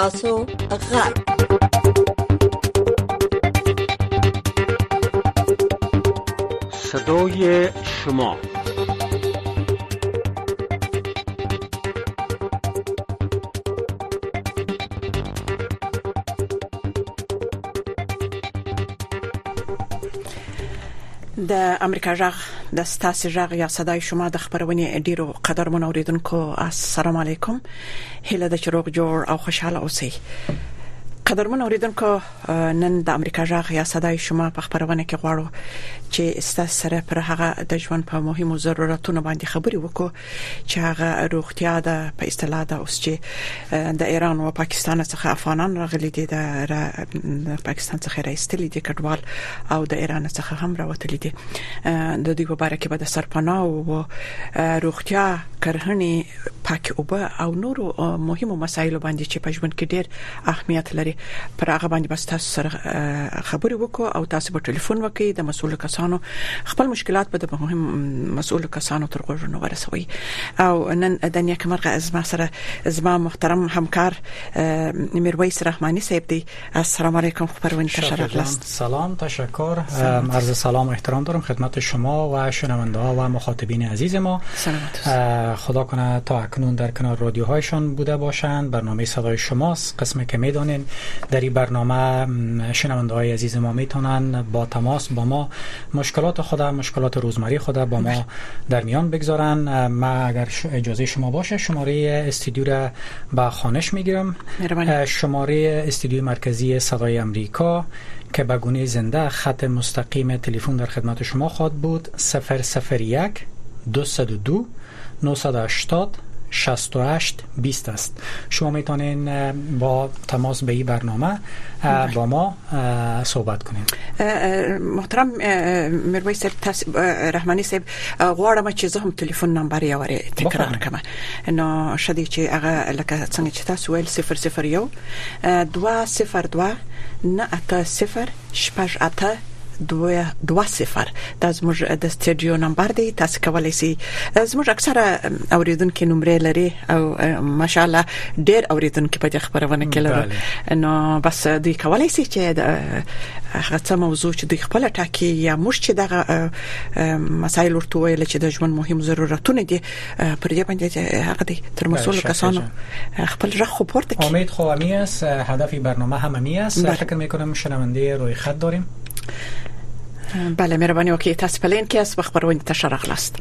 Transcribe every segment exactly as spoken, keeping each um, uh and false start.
ستاسو غږ صدای شما د امریکا غږ د ستاسو غږ یا صداي شما د خبرونه ډیرو قدرمن اوریدونکو السلام علیکم هله د چروغ جوړ او خوشاله اوسئ قدرمن اوریدونکو نن د امریکا غږ یا صداي شما په خبرونه کې غواړو چې ستاسو سره پر هغه د ژوند په مهمو ضرورتونو باندې خبري وکړو چې هغه روغتیا د په اصطلاح د اوس چې د ایران او پاکستان څخه افغانان راغلي دي د پاکستان څخه راستلي دي کډوال او د ایران څخه هم راوتلي دي د دوی په اړه کې به د سرپناه او روغتیا کرهنې پاک اوبه او نورو مهمو مسایلو باندې چې په ژوند کې ډېر اهمیت لري پر هغه باندې بس تاسو سره خبري وکړو او تاسو په ټلیفون وکړئ د مسؤل کسانو خپل مشکلات به د مهم مسؤل کسانو تر غوږونو ورسوي او نن د نیک مرغه از ما سره زما محترم همکار میرویس رحمانی صاحب دی. السلام علیکم خبرونه تشکر. سلام تشکر. عرض سلام و احترام دارم خدمت شما و شنونده ها و مخاطبین عزیز ما. خدا کنه تا اکنون در کنار رادیوهایشان بوده باشند. برنامه صدای شماست. قسمی که میدونین در این برنامه شنونده های عزیز ما میتونن با تماس با ما مشکلات خود مشکلات روزمره خود با ما در میان بگذارن. ما اگر اجازه شما باشه شماره استودیو را به خوانش میگیرم. شماره استودیو مرکزی صدای امریکا که به گونه زنده خط مستقیم تلفن در خدمت شما خواهد بود صفر صفر یک دویست و دو نهصد و هشتاد شصت و هشت بیست است. شما میتونین با تماس به این برنامه با ما صحبت کنین. محترم میرویس رحمانی صاحب غواړم چې زه هم ټلیفون نمبر یې وره تکرار کړم نو شدي چې هغه لکه څنګه چې تاسو ویل صفر صفر یو دوه صفر دوه نه اته صفر شپږ اته دوه دوه صفر دا زموږ د استودیو نمبر دی. تاسو کولای شئ زموږ اکثره اوریدونکو نمبر لري او ماشاءالله ډېر اوریدونکو په خبرونه کې لري نو بس دوی کولای شي چې هغه څه موضوع چې دوی خپل ټاکي یا موږ چې دغه مسایل ورته ویل چې د ژوند مهم ضرورتونه دي پر دې باندې هغه دي تر مسؤل کسانو خپل رخ خو پورته کی. امید خو امی است. هدف برنامه هم امی است. فکر میکنم شنونده روی خط داریم. بله مهرباني وکړئ تاسو په لین کې اس خبرونه تشریح خلاص.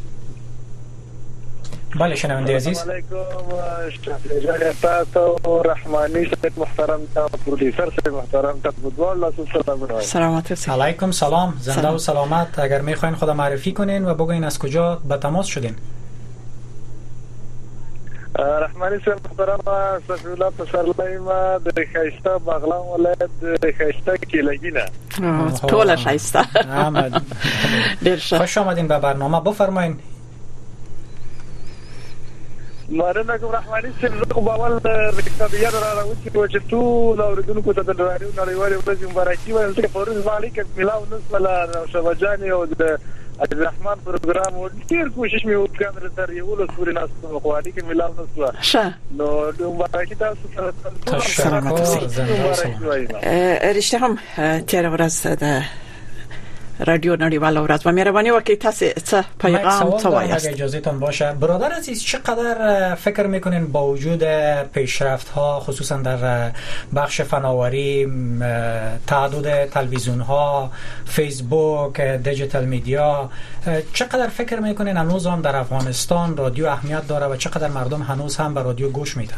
بله شنونده عزیز السلام علیکم تاسو رحمانی صاحب محترم تاسو پروډوسر صاحب محترم تاسو فوتبال سلام سلامت علیکم. سلام زنده و سلامت. اگر میخواین خود معرفی کنین و بگوین از کجا به تماس شدین. رحمانی صاحب محترم صفی الله پسرلی ما د خیسته بغلان ولایت د خیسته کیلگینه ټول خیسته. خوش آمدین به برنامه. بفرمایین. مننه کوم رحمانی صاحب. خو باول رکابیان را راوځي چې ټول اوریدونکو ته د رادیو نړیوالې ورځې مبارکي وایم. چې پرون مالک ملاو نسله شوجان او د الرحمن پروګرام او ډیر کوشش مې وکړ تر یو له سوري ناس په خوادي کې ملاو نسله شه نو د مبارکي تاسو سره سلامت اوسئ. رښتیا هم تیر ورځ د رادیو نړیوال ورځ و مهرباني وکړئ تاسو څه پیغام څه وایاست؟ اگه اجازه تان باشه برادر عزیز چقدر فکر میکنین با وجود پیشرفت ها خصوصا در بخش فناوری تعدد تلویزیون ها فیسبوک دیجیتال میدیا چقدر فکر میکنین هنوز هم در افغانستان رادیو اهمیت داره و چقدر مردم هنوز هم به رادیو گوش میدن؟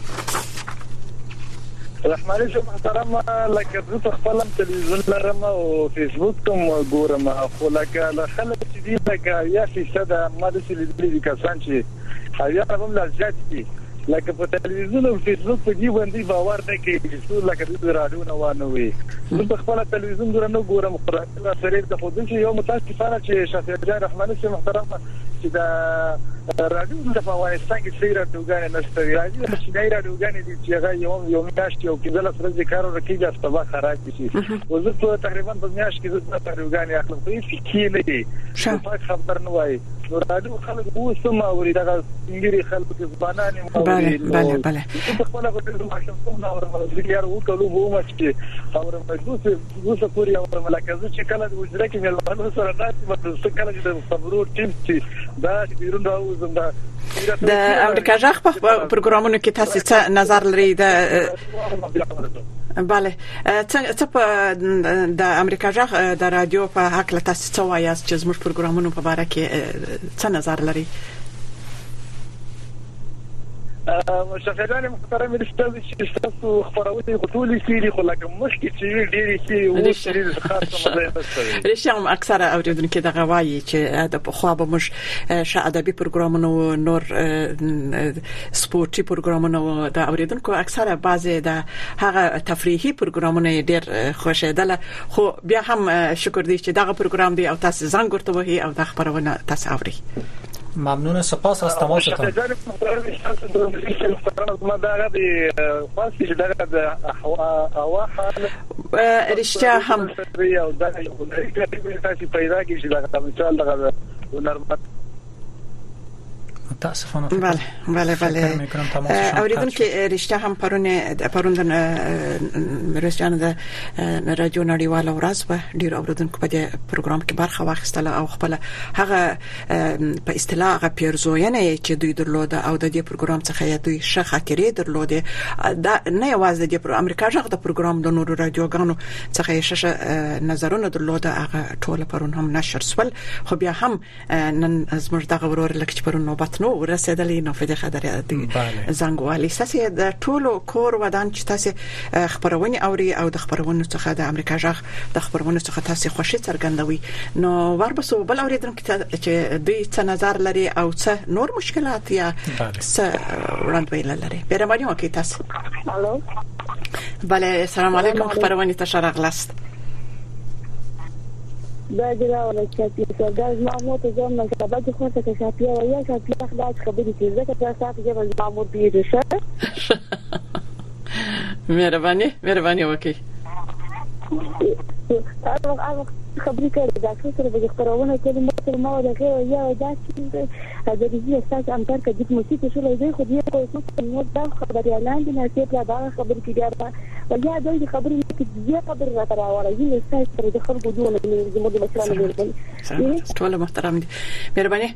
رحمانی صاحب محترم لکه زه خپل تلویزیون لرم او فیسبوک کوم ګورم خو لکه خلک چې دي لکه یا فیصد ما د سلیدلي کسان چې حیا هم لا زیات دي لکه په تلویزیون او فیسبوک په دې باندې باور نه کوي چې لکه د رادیو نه وانه وي. زه خپل تلویزیون ګورم نو ګورم خو سره د خو دې یو متاسفانه چې شفیع رحمانی صاحب محترم چې دا رادیو د افغانستان کې سیره دوګانې نشته. راځي چې دا رادیوګانې دي چې هغه یو یو میاشت یو کې دلته ورځې کار ورکړي چې استبا خراب شي. او زه په تقریبا په میاشت کې زه د رادیوګانې اخلم. په هیڅ کې نه دي. په خبر نه وای نو راډیو خلک وسم او دا انګری خلک زبانان بله بله بله په خپل غوډه ماشوم څو نو ورته یار وو ټولو وو مچ کې او مجلس وسه پوری او ملکزه چې کله د وجره کې ملمنو سره ناسي څه کله چې د صبرو ټیم چې دا بیرون راو زنده د امریکا ژغ په پروګرامونو کې تاسو څه نظر لرئ د بله څه په د امریکا ژغ د رادیو په حق له تاسو څه وایاست چې زموږ پروګرامونو په اړه کې څه نظر لرئ؟ مشاهدان محترم الاستاذ چې تاسو خبرونه غوښتلې کیږي خو لکه مشکل چې ډېری شي او ډېری خاصه مزه رښتیا اکثره اوریدونکو دغه وایي چې د خو به مش شادبي پروګرامونو نور سپورتي پروګرامونو د اوریدونکو اکثره بعضي د هغه تفریحي پروګرامونه ډېر خوشاله خو بیا هم شکر دی چې دغه پروګرام دی او تاسو زنګ ورته وهي او د خبرونه تاسو اوري. ممنون، سپاس از تماستان. رشته هم متاسفانه بله بله بله اوریدونکو رشته هم پرونه پروندن رسجان د رادیو نړیواله ورځ به ډیر اوریدونکو په دې پروګرام کې برخه واخیستله او خپل هغه په اصطلاح غ پیرزوینه چې دوی درلوده او د دې پروګرام څخه دوی ښه خاطرې درلوده دا نه یوازې د امریکا ژغ د پروګرام د نورو رادیوګانو څخه ښه نظرونه درلوده هغه ټول پرون هم نشر سول خو بیا هم نن زموږ دغه ورور لکه پرون نوبت نو ورسېدلې نو په دې خبره دی زنګوالي ساسي د ټولو کور ودان چې تاسو خبرونه اوري او د خبرونو څخه د امریکا ژغ د خبرونو څخه تاسو خوشی څرګندوي نو وربسو بل اوریدونکو چې دوی څه نظر لري او څه نور مشکلات یا څه وړاندوینه لري بیرمانی وکي تاسو. الو بله سلام علیکم خبرونه تشرق لاست دا جلا ولا چې سردار محمود زم نه کبه خو څه کې شاپیا ویا شاپیا خلاص خبرې چې زه که تاسو جبل محمود دی شه مهرباني مهرباني وکي تاسو هغه خبرې کوي دا څه سره به خبرونه کوي مو ما دا کې یا دا چې د دې اساس امتر کې د موسیقي شو لږه خو دې کوم څه نو دا خبرې اعلان دي نه چې دا خبرې کې دا ویا دوی خبرې کې دې خبرې راټراوړې دي اساس پر د خلکو دونه زموږ د مشرانو دی ټول محترم دي مهرباني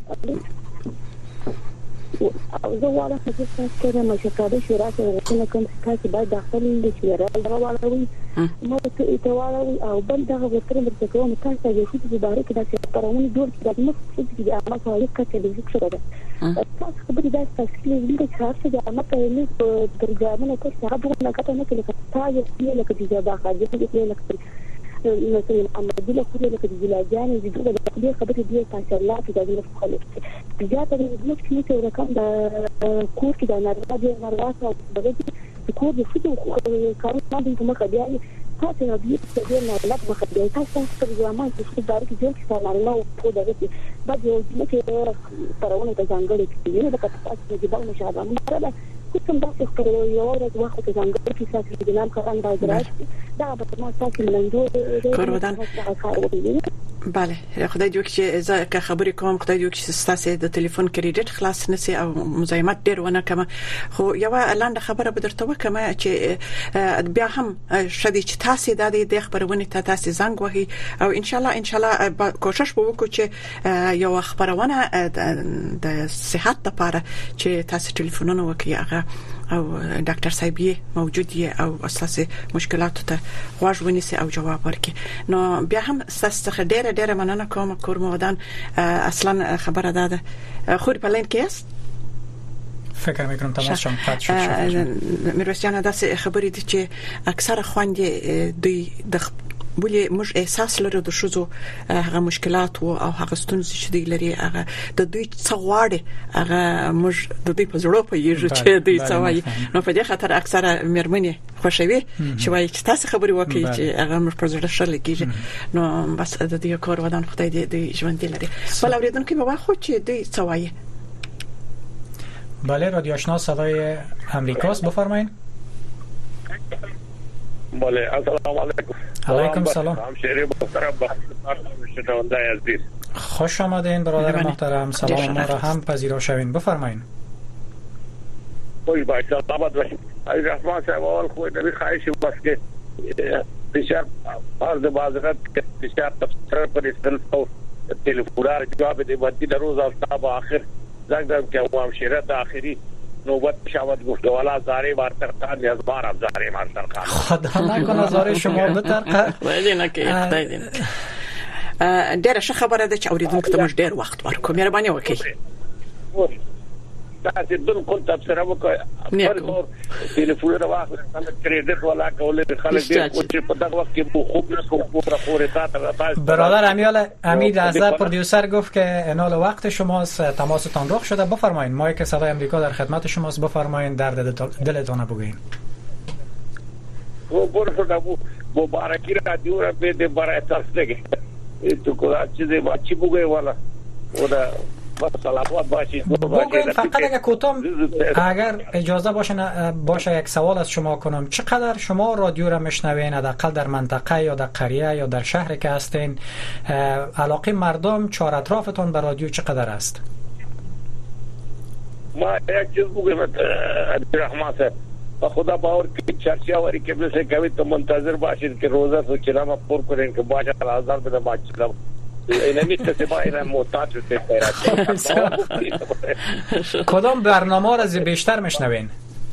او زه واړه چې تاسو کله مشکل شورا کې کوم څه باید داخلي دي چې راوړل ما ته ایتواله او بل دغه وتر مرته کوم تاسو یې چې د باره کې د پرونه جوړ کړل نو چې د عامه خلک کې د ذکر ده تاسو خبرې دا تاسو کې د ښار څخه د عامه په ترجمه کې څه هغه نه کته نه کې تاسو یې لکه د ځباخه دې کې لکه نو چې عمدي له خپل لکه د جلاجان دي دغه د خبرې دی تاسو الله کې د دې خلک بیا ته د دې چې څه رقم د کور کې د ناروا دي ناروا او د دې کور د فوټو کارو باندې کومه کډیا تاسو یې دې څه دی نه لا په خبرې تاسو په ځما چې څه دار کې جوړ څه نه نو په دغه کې بعد یو چې پرونه ته څنګه کې نه د تاسو د باندې مشابه مره کوم تاسو خبرې یو ورځ وخت ته څنګه کې تاسو د نام کاران باید راځي دا به ما تاسو منندو کورودان بله خدای دې وکړي چې که خبرې کوم خدای دې وکړي چې تاسو د ټلیفون کریډټ خلاص نسی او مزاحمت ډیر ونه کما خو یو لاند خبره به درته وکم چې بیا هم شدي چې تاسو د دې خبرونه ته تاسو زنګ وهي او ان شاء الله ان شاء الله کوشش به وکړو چې یو خبرونه د صحت لپاره چې تاسو ټلیفونونه وکړي هغه او ډاکټر صاحب موجود دی او اساسي مشکلاتو ته غوږ ونیسي او جواب ورکړي نو بیا هم ستاسو څخه ډېر ډېر مننه کوم کورمودان اصلا خبره ده خوري په لین کې است فکر میکنم تماس شما قطع شد میروسیان داسې خبرې دي چې اکثره خويندې دوی د بلې موږ احساس لرو د شوزو هغه مشکلات او هغه ستونزې چې دی لري هغه د دوی څه غواړي هغه موږ د دوی په زړه په یوه چې دوی څه وایي نو په دې خاطر اکثره مېرمنې خوشوي چې وایي چې تاسو خبرې وکړي چې هغه موږ په زړه شل کېږي نو بس د دې کور ودان خدای دې دوی ژوند لري بل اوریدونکو به واخو چې دوی څه وایي. بله رادیو آشنا صدای امریکاست بفرمایید. بله السلام علیکم. علیکم سلام. همشهری محترم شنوندای عزیز خوش آمدین برادر محترم. سلام ما را هم پذیرا شوین. بفرمایید. خوش باشید. سلامت باشید. علی رحمان صاحب اول خود نبی خواهش بس که بسیار عرض معذرت که بسیار تفسیر پر استل او تلفنار جواب دی ودی در روز افتاب آخر زنگ دادم که او همشیره آخری نوبت شود گفت والا زاری وارترخان از بار اب زاری وارترخان خدا نکنه زاری شما بترقه وایي نه کې خدای دې ډېر ښه خبره ده چې اوریدونکو ته موږ ډېر وخت ورکړو. مهرباني وکړئ. تاسو بالکل تفسیر وکړئ. پر ټلیفون راوخل خلک کریډټ ولا کولې خلک دې کوچ په دغه وخت کې خوب نه کوو پورا پورا تاسو برادر امیال امید ازا پرودیوسر گفت که انال وقت شماست، تماستان رخ شده. بفرمایید. مایک صدای آمریکا در خدمت شماست. بفرمایید درد دلتون بگوین. او برو مبارکی را دیوره به دې برای تاسو دغه تو کوه چې دې واچي بوګي والا ودا سلامات باشید. بگوین فقط اگر کوتاه اگر اجازه باشه باشه یک سوال از شما کنم، چقدر شما رادیو را میشنوین حداقل در منطقه یا در قریه یا در شهر که هستین؟ علاقه مردم چهار اطرافتون به رادیو چقدر است؟ ما یک چیز بگویم عبدالرحمن صاحب خدا باور کی چرچا وری که بس کوي ته منتظر باشید که روزه سو چلام پر کړئ که باشه هزار به باج چلام اینمی ته باید محتاج ته پیدا. کدام برنامه را بیشتر میشنوین؟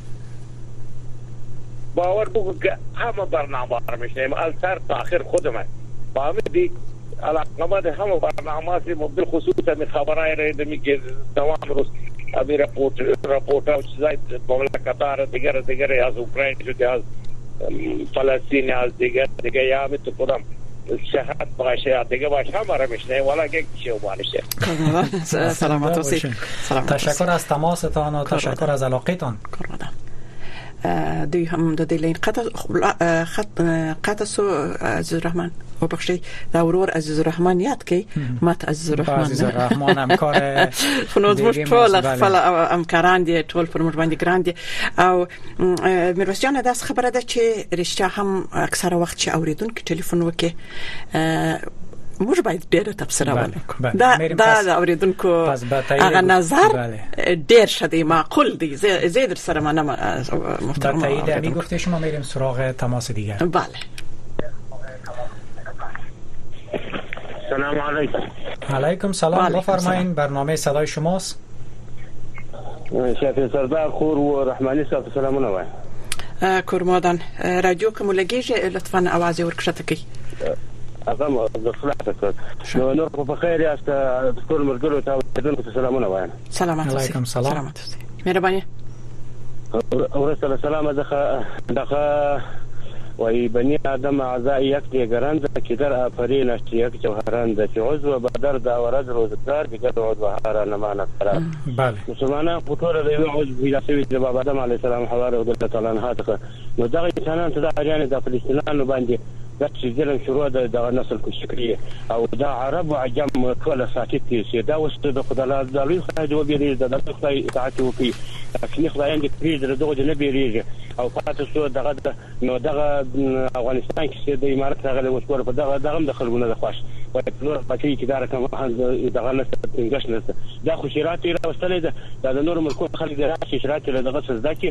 باور بگو که همه برنامه را میشنویم از سر تا آخر خودم فهمیدی علاقه ده همه برنامه سی مبدل خصوصا می خبرای رایدمی که دوام روز ابھی رپورٹ رپورٹ چیزای مملکت‌ها دیگر دیگر از اوکراین شده از فلسطین از دیگر دیگر یا می تو کدام صحت باشه دیگه باشه همه را میشنه ولی یک چیز باشه. سلامت باشید. تشکر از تماستان و تشکر از علاقتان. دوی هم د دې لین قطع خط قطع سو عزیز الرحمن او بخشي دا ورور عزیز الرحمن یاد کی مات عزیز الرحمن عزیز الرحمن همکار خو نو ټول خپل همکاران دي ټول پر موږ باندې ګران دي او میرویس جان داس خبره ده چې رښتیا هم اکثره وخت چې اوریدونکو ټلیفون وکي موږ باید ډېر تفسیر وکړو. دا دا اوریدونکو هغه نظر ډېر شدی معقول دی. زید سره منم محترم. در تایید امی گفته شما میریم سراغ تماس دیگر. بله. سلام علیکم. علیکم سلام. بفرمایید. برنامه صدای شماست. شیخ سردار خور و رحمانی صاحب سلامونه وای. کورمادان رادیو کوم لګیږي لطفا आवाज ورکړه کی. اغم د خلاصه نو نور په خیر یاست ټول مرګلو ته دونکو سلامونه وایم. سلامات علیکم سلام. سلامات مهرباني. ورسله سلام دغه دغه وای بنی آدم اعضاء یک دیگرند که در آفرین است یک جوهرند که عضو بدر داورد روزگار دیگر عضو هر نمان فراد. بله. مسلمانان خطور دیو عضو ویلاسوی د بابا آدم علیه السلام حوار او د تعالی عنها ته نو دغه انسانان ته د اجانه د فلسطینیانو باندې د چې شروع د نسل کوشکري او د عرب او عجم ټول ساکت دي دا اوس د خدای د لوی خدای جو بیري د خدای اطاعت وکي چې خدای دې کړی د دغه نه بیریږي او پاتې شو دغه نو دغه افغانستان کې د امارات غلې وسور په دغه دغه د خلګونه د خوښ او ټول پاتې کې دار کوم دغه نه څنګه نه دا خو شرایط راوستلې ده د نور ملکونو خلک د راشي شرایط له دغه څه ځکه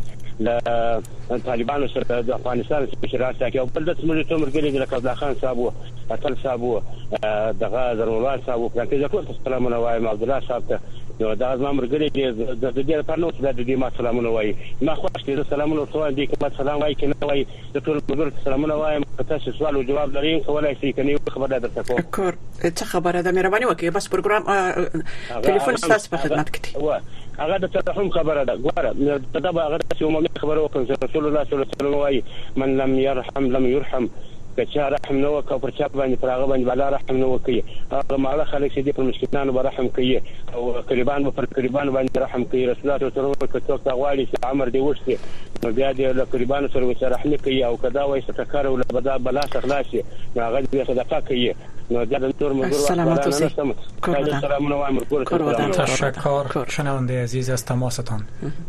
ل طالبانو سره د افغانستان شرایط کې او بل د څومره څومره لکه عبد خان صاحب اتل صاحب دغه زرولان صاحب کله چې ټول سلامونه وایم عبد الله صاحب ته نو دا زما مرګري د دې په نوټ د دې ما سلامونه وایم ما خوښ دې سلامونه ټول دې کوم سلام وايي کنه وايي د ټول مرګر سلامونه وایم تاسو سوال او جواب لرئ کولای شئ کني خبره درته کوم کور څه خبره ده مهرباني وکړئ بس پروګرام ټلیفون ستاسو په خدمت کې دی هغه د ترحم خبره ده ګوره دا به هغه چې عمومي خبره وکړي رسول الله صلی الله علیه وسلم وايي من لم يرحم لم يرحم کچا رحم نو کو پر چا باندې پراغه باندې بلا رحم نو کوي هغه ماله خلک چې د مسکینانو به رحم کوي او قربان پر قربان باندې رحم کوي رسول الله صلی الله علیه وسلم کڅو غواړي چې عمر دی وشته نو بیا دې له قربان سره وسره رحم کوي او کدا وایي ستکر او بدا بلا خلاصي هغه دې صدقه کوي نو دا د تور مګر سلامات اوسئ. سلامونه وایم ورکول تشکر شنونده عزیز از تماستان.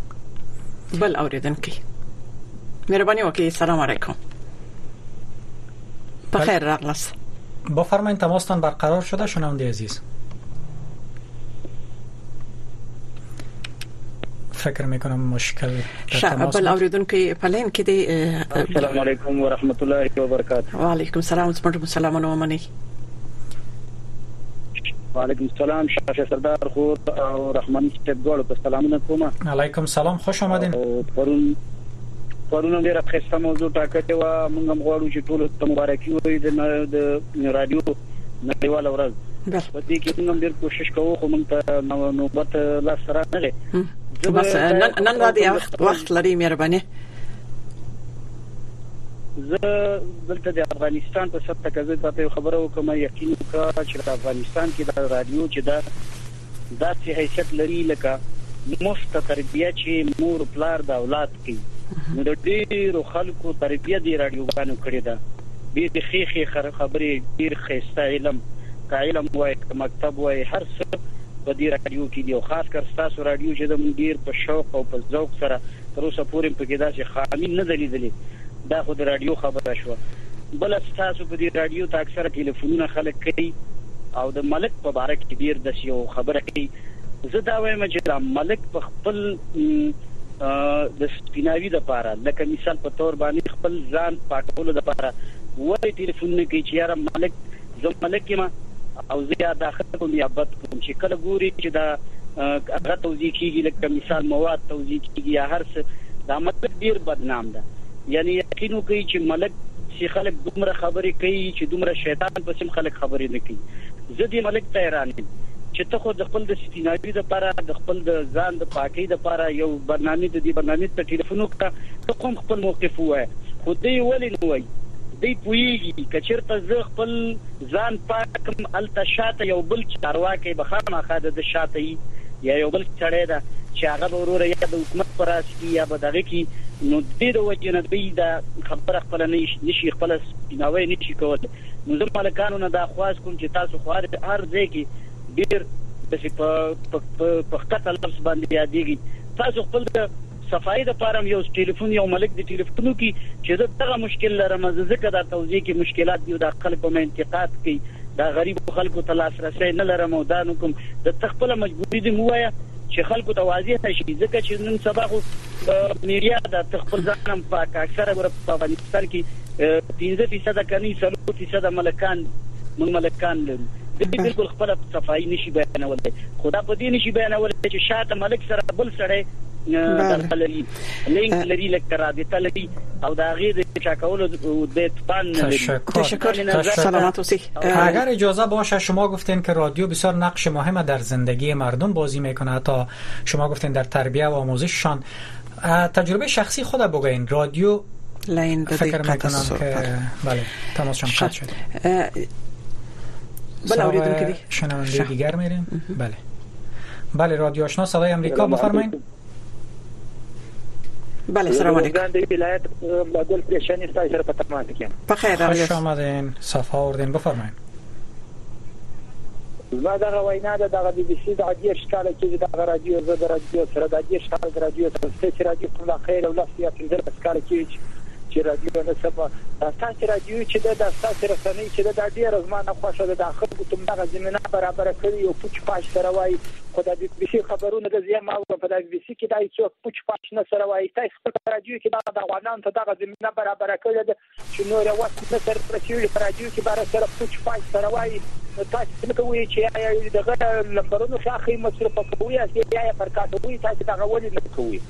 بل اوریدونکو مهرباني وکړئ. سلام علیکم. بخیر راغلاست. بفرمایید تماستان برقرار شده شنونده عزیز. فکر میکنم مشکل شعب الاوریدونکو پلین کې دی. السلام علیکم ورحمت الله وبرکاته. وعلیکم السلام ورحمت سلامونه ومني. وعلیکم السلام شاه سردار خو او رحماني ستګول په سلامونه کوم. علیکم السلام خوش آمدین. پرون پرون ډیره ښه موضوع ټاکلې و. موږ هم غواړو چې ټول ته مبارکي وي د رادیو نړیوال ورځ. په دې کې موږ ډیر کوشش کوو خو موږ ته نوبت لا سره نه لري. بس نن نن باندې وخت وخت لري مهرباني. زه دلته د افغانستان په سطح کې زه خبره وکم. یقین وکړه چې د افغانستان کې د رادیو چې دا داسې حیثیت لري لکه مفت تربیه چې مور پلار د اولاد کوي. نو د ډیرو خلکو تربیه دی رادیوګانو کړې ده. ډېر ښې خبرې ډېر ښایسته علم کا علم وای مکتب وای هر څه په دې رادیو کې دی. او خاص کر تاسو رادیو چې د ډېر په شوق او په ذوق سره تر اوسه پورې په کې داسې خامي نه دلیدلې. دا خو د رادیو خبره شو. بل تاسو په دې رادیو ته اکثره ټلیفونونه خلک کوي او د ملک په اړه کې ډېر د یو خبره کوي. زه دا وایم چې د ملک په خپل د سپیناوي د لپاره لکه مثال په تور باندې خپل ځان پاکولو د لپاره وایي ټلیفون کوي چې یاره ملک زه ملک ما او زه داخله کوم یا بد کوم چې کله ګوري چې دا هغه توضیح کیږي لکه مثال مواد توضیح کیږي یا هر څه دا ملک ډیر بدنام ده. یعنی یقینو کوي چې ملک چې خلک دومره خبرې کوي چې دومره شیطان پسې خلک خبرې نه کوي. زه دې ملک ته حیران یم چې ته خو د خپل د سپیناوي لپاره د خپل د ځان د پاکۍ لپاره یو برنامه د دې برنامه ته ټلیفون وکړه ته کوم خپل موقف وای خو دې ولې نه وای دی پویږي کچرته زه خپل ځان پاکم الته شاته یو بل چارواکي بخامه خاده د شاته یا یو بل چړې ده چې هغه وروره یا د حکومت پر اساس یا به دغه کې نو دې د وجنه دی دا خبره خپل نه نشي خپل سپیناوي نشي کول. نو زه مالکانو نه دا خواست کوم چې تاسو خو هر ځای کې ډیر د په په قتل لفظ باندې یادېږي. تاسو خپل د صفای د پارم یو ټلیفون یو ملک د ټلیفونو کې چې دغه مشکل لرم ځکه دا توضیح کې مشکلات دی د خلکو په انتقاد کوي دا غریب خلکو ته لاسرسي نه لرم او دا نو کوم د تخپل مجبوری دی موایا چې خلکو ته واضح شي ځکه چې نن سبا خو میډیا د تخپل ځانم پاک اکثره ور په افغانستان کې پنځه فیصد کني څلور فیصد ملکان من ملکان لري. د دې بالکل خپل صفای نشي بیانول خدا په دې نشي بیانول چې شاته ملک سره بل سره دلالي لینک لري لکه رابطه لري او دا غیر چا کولو د اتبان لري. تشکر سلامت باشی. اگر اجازه باشه شما گفتین که رادیو بسیار نقش مهم در زندگی مردم بازی میکنه تا شما گفتین در تربیت و آموزششان. تجربه شخصی خود بگوین رادیو لین فکر میکنم که بله تماسشان قطع شد. بله اوریدونکو دی شنونده دیگر میریم. بله بله رادیو آشنا صدای امریکا بفرمایید. بله سلام علیکم. د ولایت بدل پریشانی تاسو سره په تماس کې یم. په خیر راغلی. خوش آمدین صفا اوردین بفرمایید. زما دا وینا ده د بي بي سي د عادي اشکال کې د رادیو زه د رادیو سره د عادي اشکال د رادیو سره چې رادیو په خیر او لاسیا په دغه اشکال کې چې رادیو نه سبا تاسو رادیو چې د تاسو رسنۍ چې د ډیر زمانه خوښه ده د خلکو ته دغه زمينه برابر کړی او پوچ پاش سره وای خدای دې بي بي سي خبرونه د زیات ما په د بي بي سي کې دای څوک پوچ پاش نه سره وای تاسو په رادیو کې دا د غوانان ته دغه زمينه برابر کړی ده چې نور وخت نه سره پرسیول په رادیو کې بار سره پوچ پاش سره وای تاسو څنګه کوی چې دغه لمبرونو شاخي مصرف کوي یا یا فرقاتوي تاسو دغه ولې نه کوي.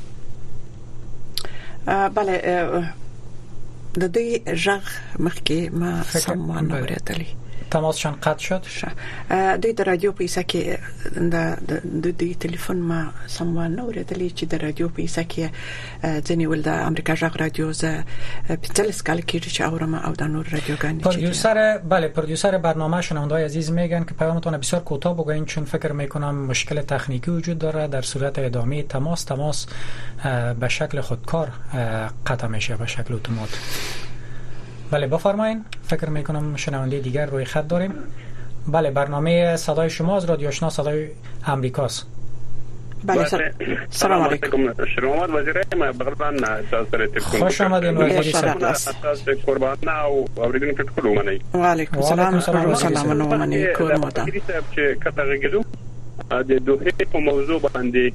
بله د دې ژغ مخکې ما سمون اوریدلی تماسشان قطع شد. د د رادیو پیسه کې د د د ټلیفون ما سمون اوریدلی چې د رادیو پیسه کې ځنی ول د امریکا ژغ رادیو ز پتلس کال کې چې اورم او د نور رادیوګان پرودوسر بله پرودوسر برنامه شنونده‌های عزیز میگن که پیامتون بسیار کوتاه بگوین چون فکر میکنم مشکل تکنیکی وجود داره. در صورت ادامه تماس تماس به شکل خودکار قطع میشه به شکل اتومات. بله بفرمایید. فکر میکنم شنونده دیگر روی خط داریم. بله برنامه صدای شما از رادیو آشنا صدای امریکاست. بله سلام علیکم. شما وزیر ما بغلبان تاسو خوش آمدین وزیر صاحب. تاسو قربان او اوریدونکو ټول ومنئ. وعلیکم السلام و سلام ومنئ کوم ماده. چې کته غږیدو د دوه په موضوع باندې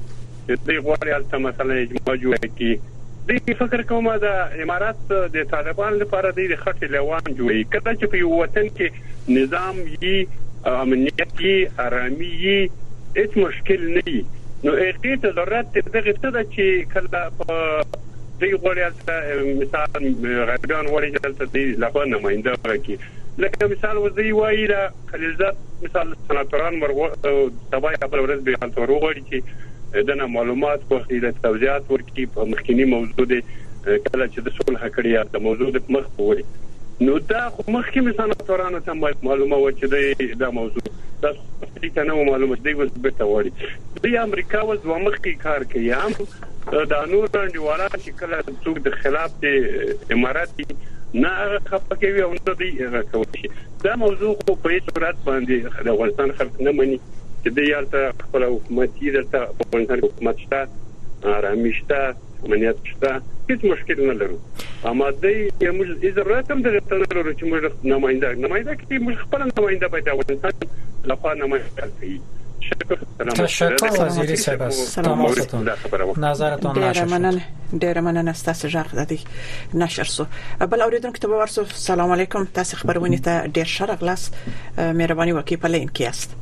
دوی غواړي هلته مثلا اجماع جوړه کړي. دوی فکر کوم د امارات د طالبان لپاره د خټې لیوان جوړي کله چې په یو وطن کې نظام یي، امنیت یي، آرامي یي، هیڅ مشکل نه وي. نو اخی ته ضرورت دغه څه ده چې کله په دوی غواړي هلته مثال غربیان غواړي چې هلته دوی لغوه نماینده وکړي. لکه مثال وزي وایي د خلیلزاد مثال سناتوران سبا یا بل ورځ به هلته وروغواړي چې دنه معلومات وکړي، د توضیحات ورکړي په مخکینی موضوع دی کله چې د صلح کړي یا د موضوع د مخ پوري. نو دا مخکې سناتورانو ته معلومه و چې دا موضوع تاسو ته نه معلومه دی وځ به ته وایي. د امریکا وځ ومخکې کار کوي هم د نور باندې چې کله څوک د خلاف د اماراتي نه خپکوي او نه دی راکوي. دا موضوع خو په هیڅ صورت باندې د افغانستان خلک نه مني چې د یالته خپل حکومت یې د افغانستان حکومت شته، آرامي شته، امنیت شته، هیڅ مشکل نه لرو. اما د موږ ضرورت هم د تنظیم چې موږ نماینده نماینده کې موږ خپل نماینده پیدا افغانستان لخوا نماینده کوي. تشکر وزیری صاحب از تماستون، نظرتان نشر شد. ډیر مننه ستاسو ژغ د دې نشر سو. بل اوریدونکو ته ورسو سلام علیکم، تاسو خبرونه ته ډیر شرق لاس مهرباني وکړئ په لین کې است.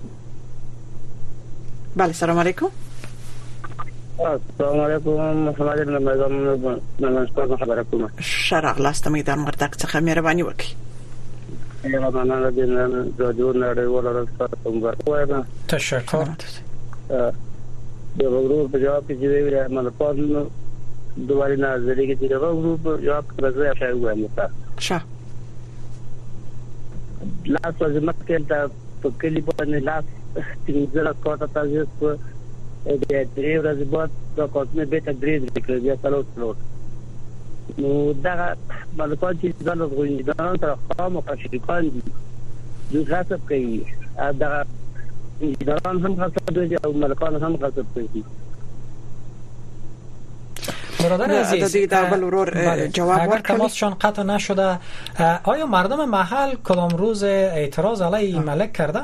بله سلام علیکم. السلام علیکم محمد بن میدان من شپږ خبره کوم. شرق لاس ته میدان مردک څخه مهرباني وکړئ. یا مننه د نن د جوړ نړیوال ورځ په تشکر. د وګړو په جواب کې چې ویل ملپان دوه نظریه کې د وګړو په جواب کې راځي چې وایم تاسو ښه لاس ځمکه کې ته په کلی باندې لاس تینځل کوټه تاسو په دې درې ورځې بعد د کوټنه به تدریج وکړي بیا تلو تلو. نو دا ملپان چې د غوښتنې تر خامو خشکان دي دوی حساب کوي دا ایران هم حساب کوي او ملکان هم حساب کوي. برادر عزیز دا بل ورور جواب اگر تماسشان قطع نشده آیا مردم محل کدام روز اعتراض علیه ملک کرده؟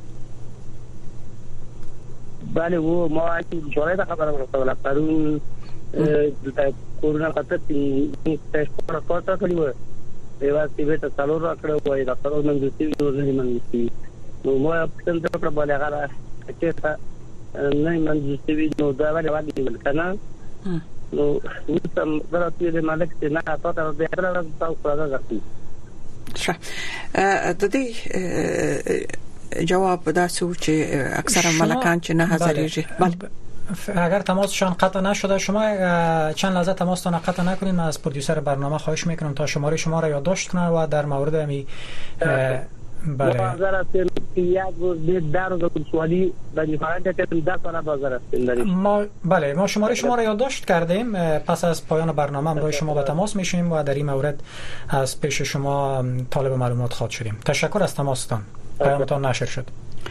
بله و ما جواب خبر ورسول پرون د کورونا خطر په تاسو کارتا کړی و دیواستی به تاسو را کړو وای دا پرون من دې ورځې من دې نو ما څنګه په بل هغه چې نه من دې نو دا ولې ولې کنه نو وسم درته دې مالک ته نه تاسو به هر تاسو راغلی. ښه د دې جواب دا سو چې اکثر ملکان چې نه حاضرېږي. بله اگر تماسشان قطع نشده شما چند لحظه تماستان قطع نکنید. من از پرودیوسر برنامه خواهش میکنم تا شماره شما را یادداشت کنه و در مورد امی بله بازار است یک روز دید در روز سوالی بنی فرانده که ده ساله بازار است ما بله ما شماره شما را یادداشت کردیم. پس از پایان برنامه همراه شما به تماس میشیم و در این مورد از پیش شما طالب معلومات خواهد شدیم. تشکر از تماستان. پیامتان نشر شد.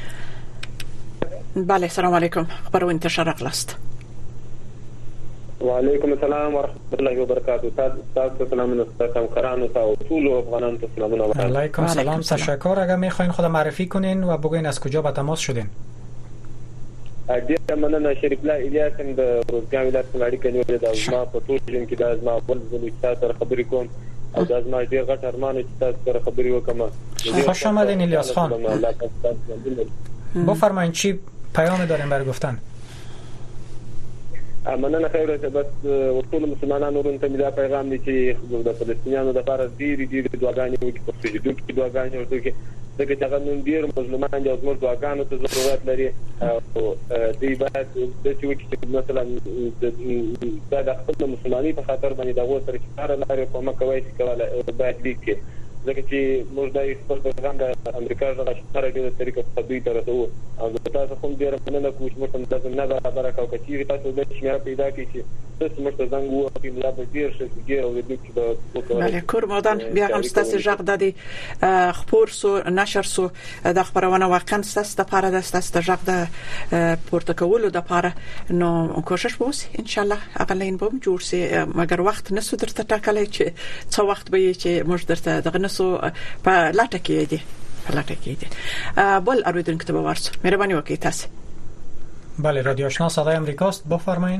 بله سلام علیکم. خبرونه تشرق لاست. و علیکم السلام ورحمت الله وبرکاته. تاسو سلامونه ستاسو کرانو ته ټول افغانانو ته سلامونه. علیکم سلام. تشکر. اگر میخواین خود معرفی کنین و بگوین از کجا به تماس شدین. ډیر مننه. شریف الله الیاس د روزګان ولایت ملاری کې د ازما په ټول ژوند کې د ازما ول زلي تاسو خبرې کوم او د ازما ډیر غټ ارمان چې تاسو سره خبرې وکم. خوش آمدین الیاس خان. بفرمایید چی پیام داریم برای گفتن؟ مننه خیر ته بس ټول مسلمانانو ورته ملي پیغام دی چې د فلسطینیانو د لپاره ډیر ډیر دعاګانې وکړي په سجدو کې دعاګانې ورته کې دغه څنګه نن ډیر مسلمانان د زموږ دعاګانو ته ضرورت لري او دوی باید د چې وکړي مثلا د خپل مسلمانۍ په خاطر باندې د غوښتنې سره چې کار لري کومه کوي چې کوله باید لیکي ځکه چې موږ د خپل پیغام د امریکا څخه سره د طریقې په دوی ترته او تاسو کوم ډیر مننه کوم چې موږ تاسو نه برابر کاو چې تاسو د شمیره پیدا کړئ چې تاسو موږ ته زنګ وکړئ ملا به ډیر شي او د دې د بله کورمدان بیا هم ستاسو ژغ د خبر سو نشر سو د خبرونه واقعا ستاسو د پاره د ستاسو د ژغ د پورته کولو د پاره نو کوشش ووس ان شاء الله اقلین بوم جوړ سي مګر وخت نسو درته ټاکلای چې څو وخت به چې موږ درته دغه سو په لاټه کې دي په لاټه کې دي. بل ارویدونکو ته ورسو مهرباني وکړئ تاسو. بله رادیو آشنا صدای امریکاست، بفرمایید.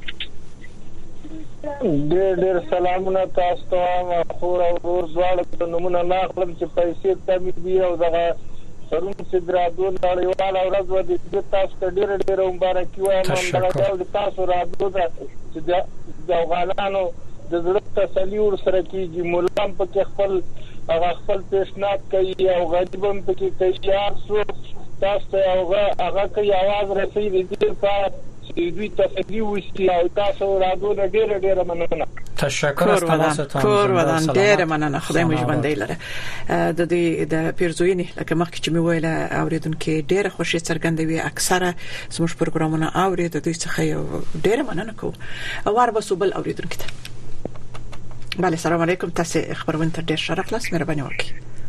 ډېر ډېر سلامونه تاسو ته، خور او ورور زواړه نمونه نه اخلم چې پیسې کمې دي او دغه پرون چې درادو نړیواله ورځ وه، د تاسو ته ډېره ډېره مبارکي وایم. همدغه ډول د تاسو رادیو ده چې د افغانانو د زړه تسلي ورسره کېږي. ملا هم پکې خپل هغه خپل پیشنهاد کوي او غریب هم پکې کوي. هر څوک تاسو ته هغه کوي اواز رسوي د دې لپاره چې دوی تسلي وشي او تاسو رادیو نه ډېره ډېره مننه. تشکر از تماستان. کور ودان ډېر مننه، خدای مو ژوندۍ لره. د دې د پیرزوینې لکه مخکې چې مې ویل اوریدونکو ډېر خوشي څرګندوي، اکثره زموږ پروګرامونه اورید، دوی څخه ډېر مننه کوم. وار به سوبل اوریدونکو ته بله سلام علیکم، تاسو خبرونه ته ډېر شرف لاس مهرباني وکړئ.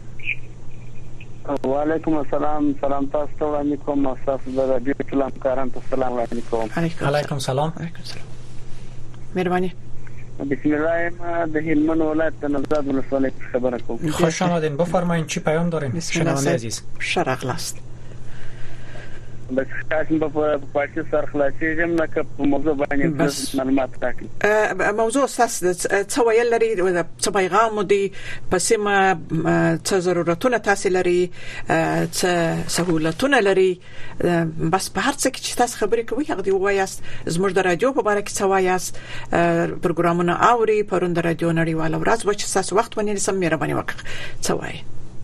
وعلیکم السلام، سلام تاسو ته وړاندې کوم. تاسو د رادیو سلام کاران ته سلام وړاندې کوم. علیکم سلام. علیکم سلام. مهرباني. بسم الله. ما د هلمند ولایت د نوزاد ولسوالۍ خبره کوم. خوش آمدین، بفرمایید چی پیام دارین شنونده عزیز؟ شرق لاست. بس تاسو په پاتې سر خلاصېږم نه که په موضوع باندې معلومات راکړئ. موضوع اساس څه ویل لري، څه پیغام دی، پسې ما څه ضرورتونه تاسو لري، څه سہولتونه لري، بس په هر څه کې چې تاسو خبرې کوي هغه دی وایاست. زموږ د رادیو په اړه کې څه وایاست، پروګرامونه اوري، پرون د رادیو نړیواله ورځ و چې تاسو وخت ونیسئ، سم مهرباني وکړئ څه وایي.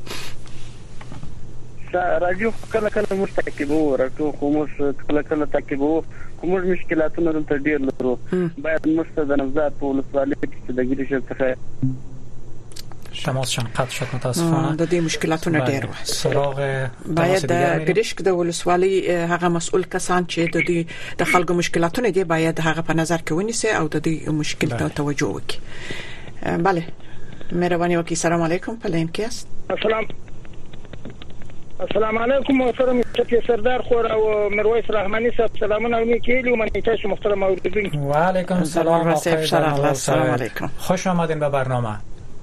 رادیو کله کله موږ تعقیبو، رادیو خو موږ کله کله تعقیبو، خو موږ مشکلاتونه دلته ډېر لرو. باید موږ ته د نوزاد په ولسوالۍ کې چې د ګریشو څخه تماسشان قطع شد متاسفانه. د دې مشکلاتونه ډېر و. سراغ باید د ګریشک د ولسوالۍ هغه مسؤل کسان چې د دې د خلکو مشکلاتونه دي باید هغه په نظر کې ونیسي او د دې مشکل ته توجه وکړي. بله مهرباني وکړئ. سلام علیکم، په لین کې است. السلام السلام علیکم محترم شفیع سردار خور او مرویس رحمانی صاحب، سلامونه او نیکی لی منی تاسو محترم اوریدونکو. و علیکم السلام آقای شرق. السلام علیکم، خوش آمدین به برنامه.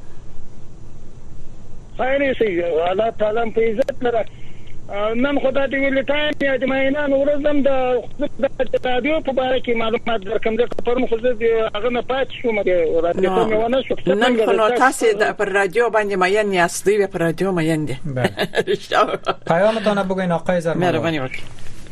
خیلی سی الله تعالی په عزت لره. نن خدای دې ویل ټایم یا د مینان ورځم د رادیو په اړه کې معلومات درکم. د پرون خو زه هغه نه پات شوم، د رادیو په ونه شو. نن خو نو تاسو د پر رادیو باندې مین یاست، دی پر رادیو مین دي. پیامتون بگوین آقای زرمالو. مهرباني وکړئ.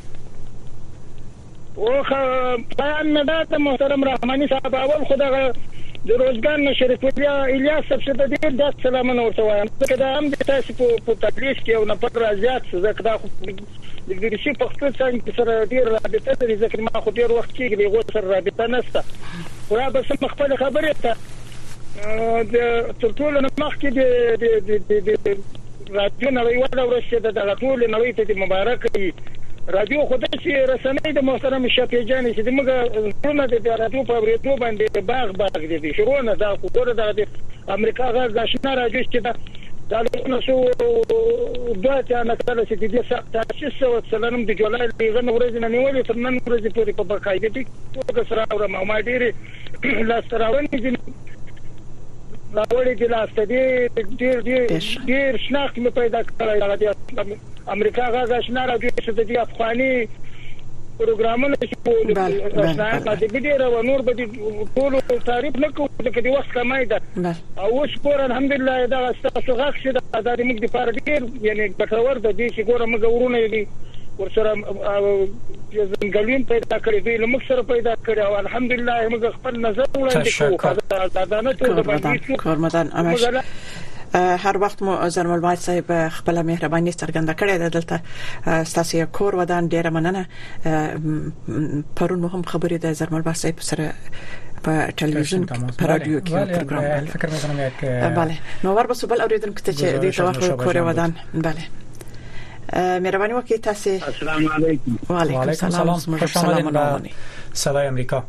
او بیان نه ده محترم رحمانی صاحب. اول خدای د روزګان شریف الیاس صاحب څخه د دې د سلامونه ورته وایم چې دا هم د تاسو په تدریس کې او نه پټ راځيات څه دا خو د ګریشي په خپل څنګه سره ډیر رابطه لري، ځکه ما خو ډیر وخت کې د غو سره رابطه نشته. خو یا بس خپل خبره ته د ټول نه مخکې د د د رادیو نړیواله ورځ د دغه ټول نړۍ ته د مبارکي رادیو خدای شي رسنۍ د محترم شفیع جان چې موږ ټول د رادیو په ورېدو باندې باغ باغ دي شروع نه دا خو د امریکا غږ آشنا رادیو چې دا د نو شو دوه چې انا کله چې د دې تاسیس او سلام د جولای لغه ورځ نه نیولې تر نن ورځې پورې په بقایده دي ټول سره او ما ډېر لا سراونی دي راوړې د لاسته دي ډېر ډېر ډېر شناخت مې پیدا کړی د امریکا غږ آشنا رادیو چې د افغاني پروګرامونه چې په آشنا باندې ویډیو او نور به ټول تعریف نه کوو چې د وخت کمای ده او اوس پور الحمدلله دا تاسو غږ چې د آزادۍ موږ د پاره ډېر یعنی ګټور ده دي چې ګوره موږ ورونه دي ورسره ځنګلین پیدا کړی دی نو موږ سره پیدا کړی او الحمدلله موږ خپل نظر وړاندې کوو آزادانه ټول باندې کارمدان امش هر وخت مو زرمل بای صاحب خپل مهرباني څرګنده کړې ده. دلته ستاسو کور ودان ډیره مننه. پرون هم خبرې ده زرمل بای صاحب سره په ټلویزیون په رادیو کې پروګرام فکر مې کوم بله نو ور بس بل اوریدونکو ته چې دې توخه کور ودان. بله مهرباني وکړئ تاسو. السلام علیکم. وعلیکم السلام. خوش آمدید به صدای امریکا.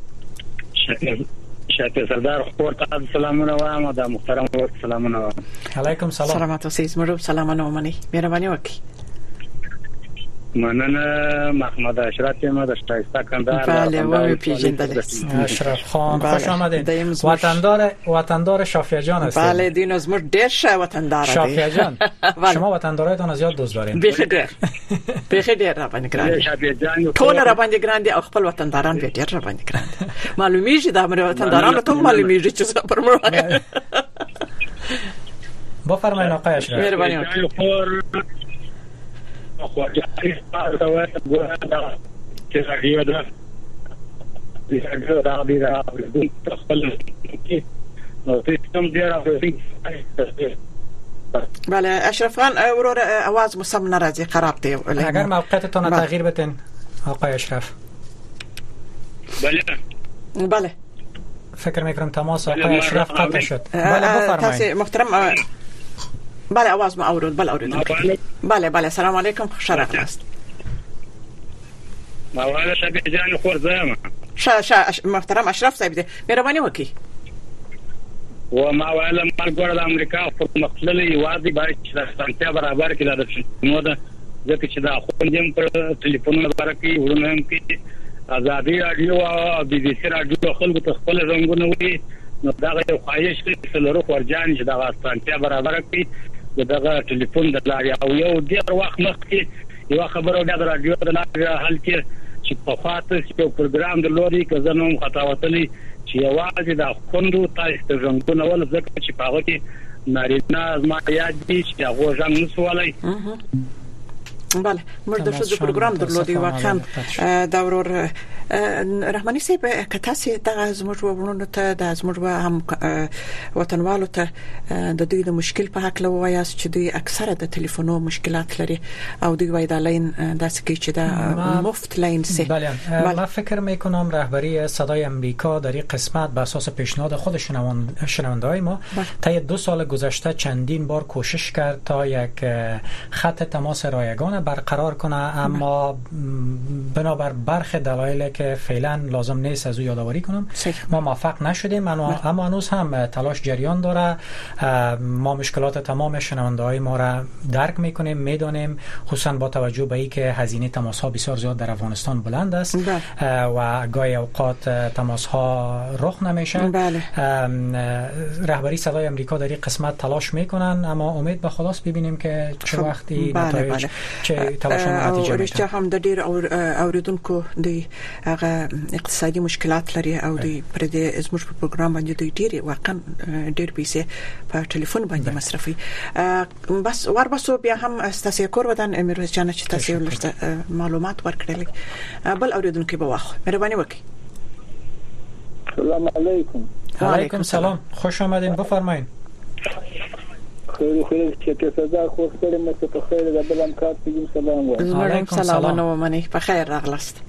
شفیع سردار خور ته سلامونه وایم د محترم ورته سلامونه وایم. علیکم سلام. سلامات اوسئ. زموږ سلامونه ومنئ. مهرباني وکړئ. مننه محمد اشرف ما د شایسته کندهار. بله و پیژندل اشرف خان خوش آمدید. وطندار وطندار شافیه جان هستید. بله دین از مر ډیر ښه وطندار دی شافیه جان. شما وطندارایتان زیاد دوست دارین. بخیر ډیر بخیر ډیر را باندې ګران شافیه جان ټول را باندې ګران دي او خپل وطنداران به ډیر را باندې ګران دي. معلومیږي دا مر وطنداران ته معلومیږي چې څه پرمړ بفرمایئ آقای اشرف. مهرباني وکړئ. خواجه تاسو ته دا چې راډیو دا د راډیو دا د خپل کې نو سیستم دی راځي. بله اشرف خان ورور आवाज مسم ناراضي خراب دی. اگر موقعیتتون تغییر بدین آقای اشرف. بله بله فکر میکنم تماس آقای اشرف قطع شد. بله بفرمایید. محترم بله आवाज ما اورد. بله اورد. بله بله سلام علیکم خوش راغلاست. مولانا شفیع جان خورزم شا شا محترم اشرف صاحب دې مهرباني وکړي. و مولانا مالګور د امریکا په مخللي وادي باندې چې سنتیا برابر کړه د نو د ځکه چې دا خوندم پر ټلیفون برکې ورنم کې ازادي رادیو او بي بي سي رادیو خلکو ته خپل رنگونه وي. نو دا یو خواهش کوي چې لرو ورجان چې دا سنتیا برابر کړي دغه ټلیفون د لاري او یو ډیر وخت مخکې یو خبرو د رادیو د لاري حل کې چې په خاطر یو پروګرام د لوري کزنوم خطاوتلی چې یوازې د خوندو تاسو څنګه ول ځکه چې په هغه کې نارینه ما یاد دي چې هغه ځان نسوالای. بله موږ د شو پروګرام درلودي واقعا دا ورور رحماني صاحب که تاسو د زموږ ورونو ته د زموږ هم وطنوالو ته د دوی د مشکل په حق له وایاست چې دوی اکثره د ټلیفونو مشکلات لري او دوی وای د لاین داسې کې چې دا مفت لاین سه. بله من فکر میکنم رهبری صدای امریکا در این قسمت بر اساس پیشنهاد خود شنونده‌های ما طی دو سال گذشته چندین بار کوشش کرد تا یک خط تماس رایگان برقرار کنه اما بنابر برخی دلایل که فعلا لازم نیست از او یادآوری کنم ما موفق نشدیم. اما هنوز هم تلاش جریان داره. ما مشکلات تمام شنونده‌های ما را درک میکنیم میدونیم خصوصا با توجه به اینکه هزینه تماس ها بسیار زیاد در افغانستان بلند است و گاهی اوقات تماس ها رخ نمیشه. رهبری صدای امریکا در این قسمت تلاش میکنن اما امید به خلاص ببینیم که چه وقتی نتایج چې تلاشونه نتیجه میده. رښتیا هم د ډیر اوریدونکو د هغه اقتصادي مشکلات لري او د پر دې زموږ په پروګرام باندې د ډیر واقعا ډیر پیسې په ټلیفون باندې مصرفي. بس ور بسو بیا هم تاسو کور ودان امیروز جان چې تاسو ولرته معلومات ورکړل بل اوریدونکو به واخ مهرباني وکړئ. سلام علیکم. علیکم سلام خوش آمدین بفرمایید. خیر خیر چې صدا خو ستړي مې په خیر د بل امکان تیګم سلام و. علیکم سلام نو منی په خیر راغلاست.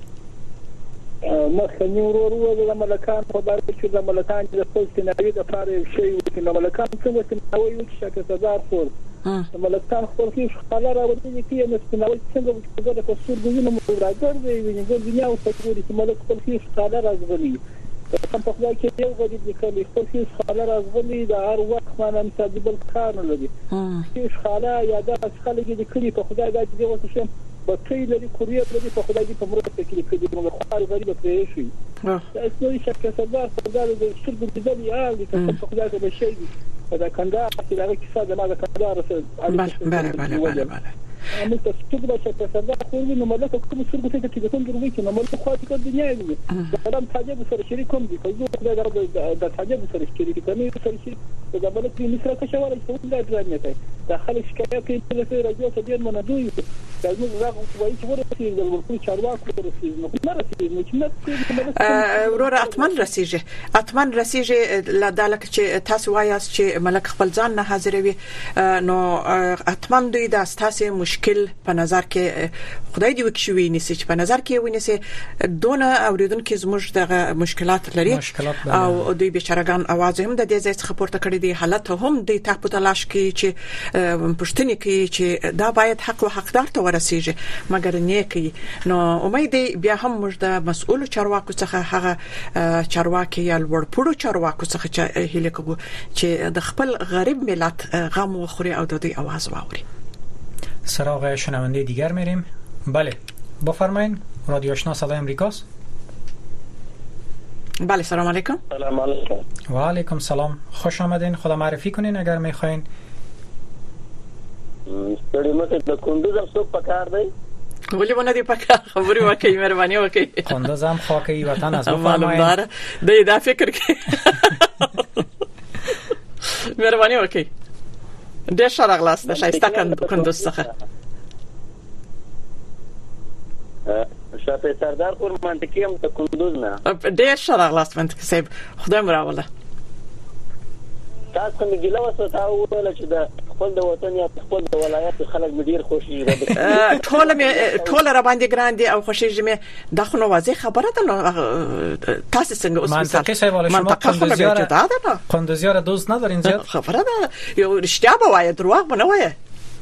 مخکې ورور و د ملکان په باره کې د ملکان د خپل سیناري د پاره شی و چې ملکان څنګه سیناوي و چې صدا خور ملکان خپل کې خاله راوړي کې نو سیناوي څنګه چې د کسور ګونو مراجعه دی ویني دنیا او څنګه چې ملک خپل کې خاله راځي کوم په خدای کې یو غوډي د کلی خپل هیڅ خاله راغلي د هر وخت باندې مصادبل کار نه لري. هیڅ خاله یا د خلک د کلی په خدای د دې وته شم په ټی لري کوریه لري په خدای په مرسته کې کلی موږ خو غریب پرې شي. تاسو یې شکه صدر صدر د شرب د دې یا د په خدای د شي دا کنده چې دا کیسه د ما د کنده رسول. بله بله بله بله امه تاسو څه به چې صدر خو نو ملک کوم څه څه چې کوم دروي چې نو ملک خو د دنیا دی دا هم تاجب سره شریکوم دي کوم دا د تاجب سره شریک کوي سره شریک دا ملک دې مثلا که شوال څه دا درنه کوي دا خلک شکایت کوي چې د راځو ته ډیر منادوي دا موږ راغو وایي چې ورته د ورکو چارواکو رسېږي نو نه رسېږي نو چې نه ورور اتمن رسېږي اتمن رسېږي لا دالک چې تاسو وایاست چې ملک خپل ځان نه حاضروي نو اتمن دوی د تاسو مشکل په نظر کې خدای دې وکښوي نسی چې په نظر کې ونیسي دونه اوریدونکو زموږ د مشکلات لري او دوی بیچارهګان आवाज هم د دې ځای څخه پورته کړی دی حالت هم د تاسو تلاش کې چې پښتني کې چې دا باید حق او حقدار ته ورسیږي مګر نه کوي نو امید بیا هم موږ د مسؤل چارواکو څخه هغه چارواکي یا لوړپوړو چارواکو څخه چې هیله کوو چې د خپل غریب ملت غم وخوري او د دوی आवाज واوري. سراغ شنونده دیگر میریم. بله بفرمایید. رادیو آشنا صدای امریکاست. بله سلام علیکم. سلام علیکم. و علیکم سلام. خوش آمدین. خدا معرفی کنین اگر میخواین. ستړي مکه د کندوز هم څوک پکار دی؟ ولی مونږ دی پکار خبري وکي مهرباني وکي. کندوز هم خاکی وطن است. معلوم داره د دا فکر کې مهرباني وکي. ډېر شرق لاس د شایسته کندوز څخه. شاته سردار خور منطقي هم د کندوز نه. ډېر شرق لاس منطقي صاحب خدای مراوله. تاسو کوم ګیله وسه ویل چې د خپل د وطن یا خپل د ولایت خلک ډیر خوشي ټول مې ټول را باندې ګراندي او خوشي مې د خو نو واضح خبره ده. تاسو څنګه اوس منطقي صاحب ولا شما کندوزیار کندوزیار دوست ندارین زیاد خبره ده یو رښتیا به وایي دروغ به نه وایي.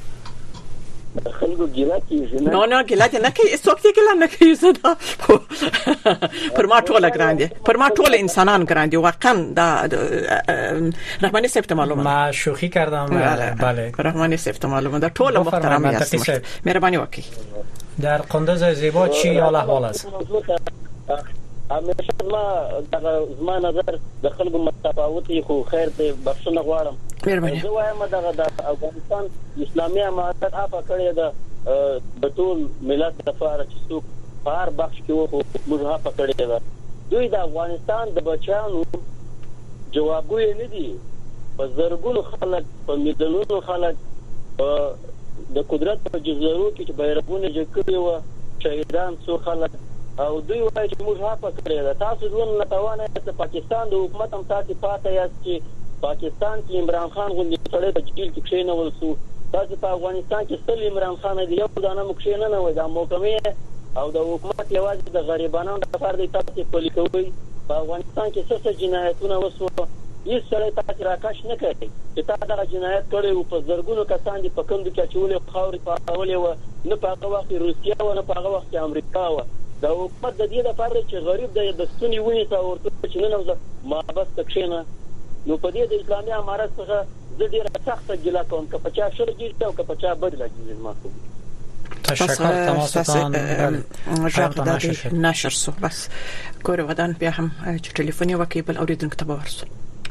خلکو ګیله کیږي نه نه ګیله نه کوي څوک دې ګیله نه کوي زدا پر ما ټول ګراندي پر ما ټول انسانان ګراندي واقعا د رحماني صاحب ته معلومه. ما شوخی کردم. بله رحماني صاحب ته معلومه ده ټول محترم هستید. مهرباني وکړئ. در کندوز زیبا چی حال احوال است؟ همیشه ما دغه زما نظر د خلکو متفاوتي خو خیر دې بخښنه غواړم. مهرباني. زه وایم دغه د افغانستان اسلامي امارت افا کړی د د ټول ملت لپاره چې څوک په هر بخش کې وو موږ افا کړی دا دوی د افغانستان د بچیانو جوابګوی نه دي. په زرګونو خلک په میلیونونو خلک د قدرت په جزیرو کې چې بیرغونه جوړ کړي وو شهیدان څو خلک او دوی وایي چې موږ افا کړی دا. تاسو ځون نه توانه چې پاکستان د حکومت هم تاسو پاتې یاست چې پاکستان کې عمران خان غوندې سړی په جیل کې کښېنول شو. تاسو په افغانستان کې ستل عمران خان دی یو دانه مو کښېنه نه وای د محکمې او د حکومت یوازې د غریبانو لپاره د تاسو پلي کوي. په افغانستان کې څه څه جنایتونه وسو هیڅ سړی تاسو راکښ نه کوي چې تاسو دا جنایت کړی او په زرګونو کسان دي په کوم د چولې خاورې په اولې و نه په هغه وخت روسیا و نه په هغه وخت امریکا و. د حکومت د دې لپاره چې غریب دی د ستوني ونی تا ورته چې نه نو ما بس کښېنه نو په دې د اسلامي امارت څخه زه ډیره سخته ګیله کوم که په چا شر کېږي او که په چا بد لګېږي. ما خو تشکر تماستان ژغ نشر سو بس ګوره ودان بیا هم چې ټلیفون یې وکړي بل اوریدونکو ته به ورسو.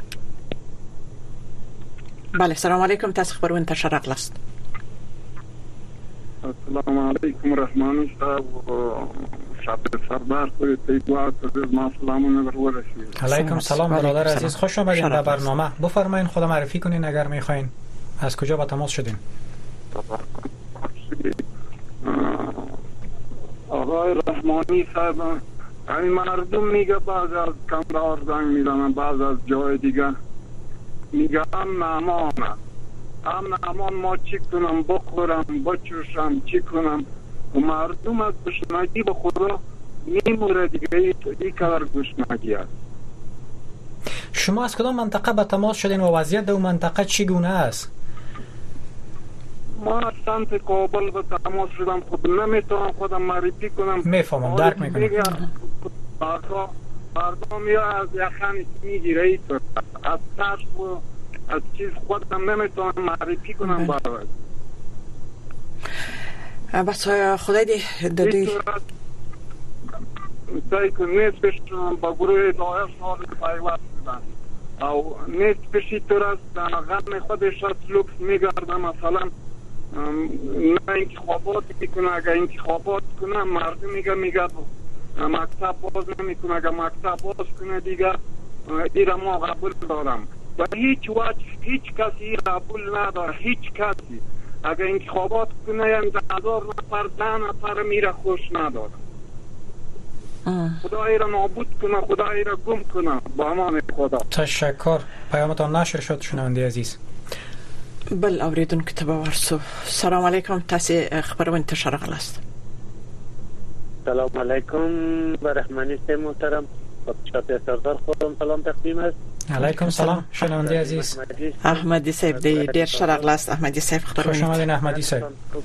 بله سلام علیکم. تاسو خبرونه ته شرق لاست. السلام علیکم رحمانی صاحب شاته سردار خو ته دعا ته ما سلامونه ورسید. علیکم سلام برادر عزیز خوش آمدید در برنامه. بفرمایید خدا معرفی کنین اگر میخواین. از کجا با تماس شدین؟ آقای رحمانی صاحب این مردم میگه بعض از کمرار زنگ میزنن بعض از جای دیگه میگه امن امان امن امان ما چی کنم بخورم بچوشم چی کنم و مردم از گشنگی به خدا میموره دیگه. این کار گشنگی است. شما از کدام منطقه به تماس شدین و وضعیت در اون منطقه چگونه است؟ ما از سمت کابل به تماس شدم خود نمیتونم خودم معرفی کنم. میفهمم درک میکنم. مردم یا از یخن میگیره ایتر از تشب و از چیز خودم نمیتونم معرفی کنم برای بس خدای دی دادی تایی که نصفش با گروه دایش حال پیوست شدن او نصفش ایتر است غم خودش از لکس میگرده. مثلا نه انتخابات میکنه اگر انتخابات کنه مردم میگه میگه مکتب باز نمیکنه اگر مکتب باز کنه دیگه ایره ما قبول دارم و هیچ وجه هیچ کسی قبول نداره. هیچ کسی اگر انتخابات کنه یم ده هزار نفر ده نفر میره خوش نداره. خدا ایره نابود کنه خدا ایره گم کنه با امان خدا. تشکر. پیامتان نشر شد شنونده عزیز. بل اوریدونکو ته به ورسو. سلام علیکم. تاسو خبرونه ته شرق لاست. سلام علیکم و رحمانی صاحب محترم. شاته سردار خودم سلام تقدیم است. علیکم سلام شنونده عزیز. احمدی صاحب دی ډیر شرق لاست. احمدی صاحب خبرونه. خوش آمدید احمدی صاحب.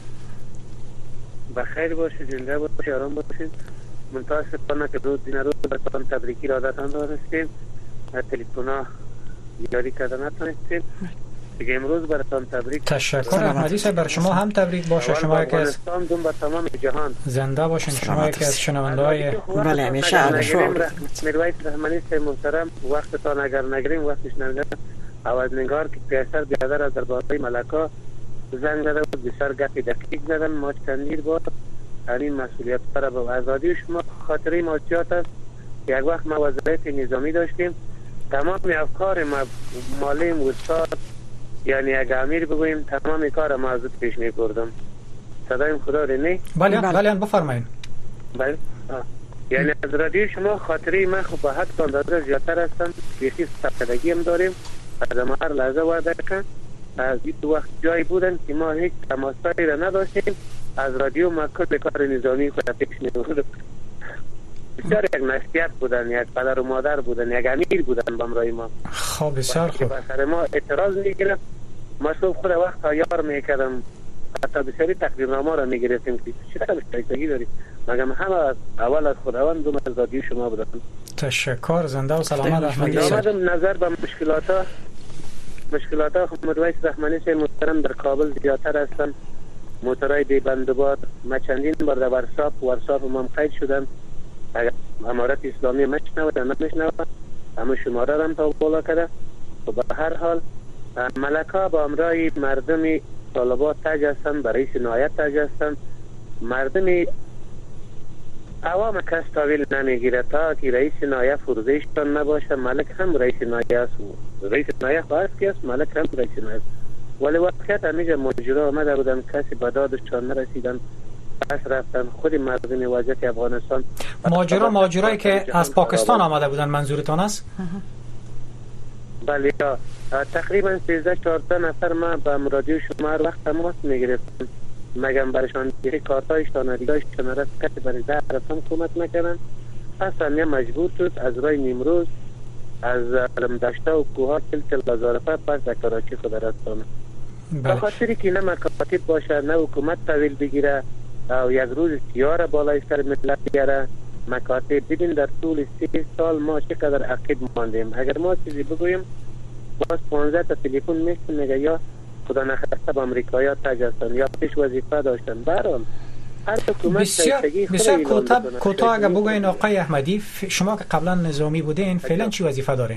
بخیر باشید زنده باشید آرام باشید. متاسفانه که دو دین روز براتون تبریکی را دادن داشتیم. تلفن‌ها یاری کردن نتونستیم. دیگه امروز براتون تبریک. تشکر احمدی صاحب، بر شما هم تبریک باشه. شما یکی از دوم به تمام جهان زنده باشین. شما یکی از شنونده‌های بله همیشه عاشق میرویس رحمانی صاحب محترم، وقتتان اگر نگیریم وقتش نمیاد آوازنگار که پیاسر بیادر از درباره ملکا زنگ زده بود، بسیار گپی دقیق زدن. ما چندین بار این مسئولیت پر به آزادی شما خاطره ماجرات است. یک وقت ما وزارت نظامی داشتیم، تمام افکار ما مالیم استاد، یعنی اگه امیر بگویم تمام کار ما از پیش می بردم. صدایم خدا رو نه؟ بله بله بفرمایید. بله یعنی از رادیو شما خاطره من خب به حد اندازه زیادتر هستم، بیخی سفردگی هم داریم. از ما هر لحظه وعده کن از این وقت جایی بودن که ما هیچ تماسایی را نداشتیم، از رادیو ما کل کار نظامی خود پیش می بردم. بسیار یک نصیحت بودن، یک پدر و مادر بودن، یک امیر بودن بامرای ما. خب بسیار خوب. بسر ما اعتراض میگیرم، ما صبح خود وقت تیار میکردم، حتی بسیاری تقدیرنامه را میگرفتیم که چرا بشتایستگی داریم، مگم همه از اول از خداوند دوم از رادیو شما بودن. تشکر، زنده و سلامت احمدی صاحب. آمدم نظر به مشکلات مشکلات میرویس رحمانی صاحب محترم در کابل زیادتر هستن. موتورای دی بندبار ما چندین بار در ورساپ ورساپ ما قید شدن، اگر امارت اسلامی مشنود نمیشنود اما شماره را هم تا بالا کرده. و به هر حال ملکا با امرای مردم طالبات تاج هستن، برای سنایت تاج هستن. مردم عوام کس تاویل نمیگیره تا که رئیس نایه فرزیشتان نباشه. ملک هم رئیس نایه است، رئیس نایه خواهد که است، ملک هم رئیس نایه است. ولی وقت همیشه ماجرا آمده بودن، کسی به دادشان نرسیدن، پس رفتن. خود مردم وضعیت افغانستان ماجرا ماجرایی که از پاکستان آمده بودن منظورتان است؟ بله تقریبا سیزده چهارده نفر ما با رادیو شما هر وقت تماس میگرفتم، مگم برشان یه کارتایشتان دیگایشتان رست کسی برای ده رسان کمک نکردن. اصلا مجبور شد از رای نیمروز از دشته و کوها کل کل لازارفه پس در کراچی خود رستانه. به خاطری که نه مکاتب باشه نه حکومت تحویل بگیره او یک روز سیاره بالای سر ملت بیاره. مکاتب ببین در طول سی سال ما چقدر عقب ماندیم. اگر ما چیزی بگویم باز پانزده تا تلفن میشتن میگه یا خدا نخواسته با امریکایی ها تاج هستن یا پیش وظیفه داشتن. برحال هر حکومت بسیار بسیار کوتاه اگر بگوین آقای احمدی، شما که قبلا نظامی بودین فعلا چی وظیفه دارین؟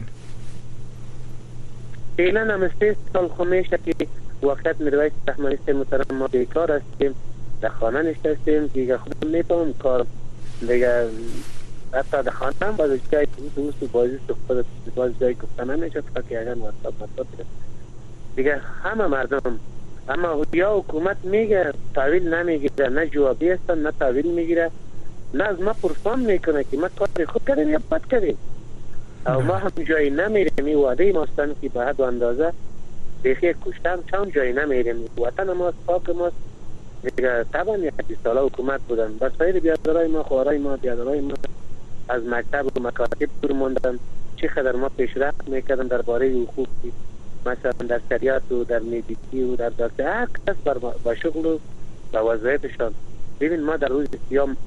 فعلا هم سه سال خمیشه که وقت میرویس رحمانی صاحب محترم ما بیکار هستیم، در خانه نشستیم دیگه. خودم میفهم کار دیگه، حتی در خانه هم باز جای دوست و بازی صحبت باز جای گفتن نمیشه فقط که اگر واتساپ مطلب دیگه. همه مردم اما یا حکومت میگه تحویل نمیگیره، نه جوابی هستن نه تحویل میگیره، نه از ما پرسان میکنه که ما کار خود کردیم یا بد کردیم. او ما هم جایی نمیریم، این وعده ماستن که به حد و اندازه بیخی کشتم چند جایی نمیریم. وطن ماست، پاک ماست دیگه. طبعا یک ساله حکومت بودن، بس خیلی بیادرهای ما خوارای ما بیادرهای ما از مکتب و مکاتب دور موندن. چه قدر ما پیشرفت میکردن درباره حقوق، مثلا در شریعت و در مدیسی و در دکتر هر کس با شغل و با وظایفشان. ببین ما در روز سیام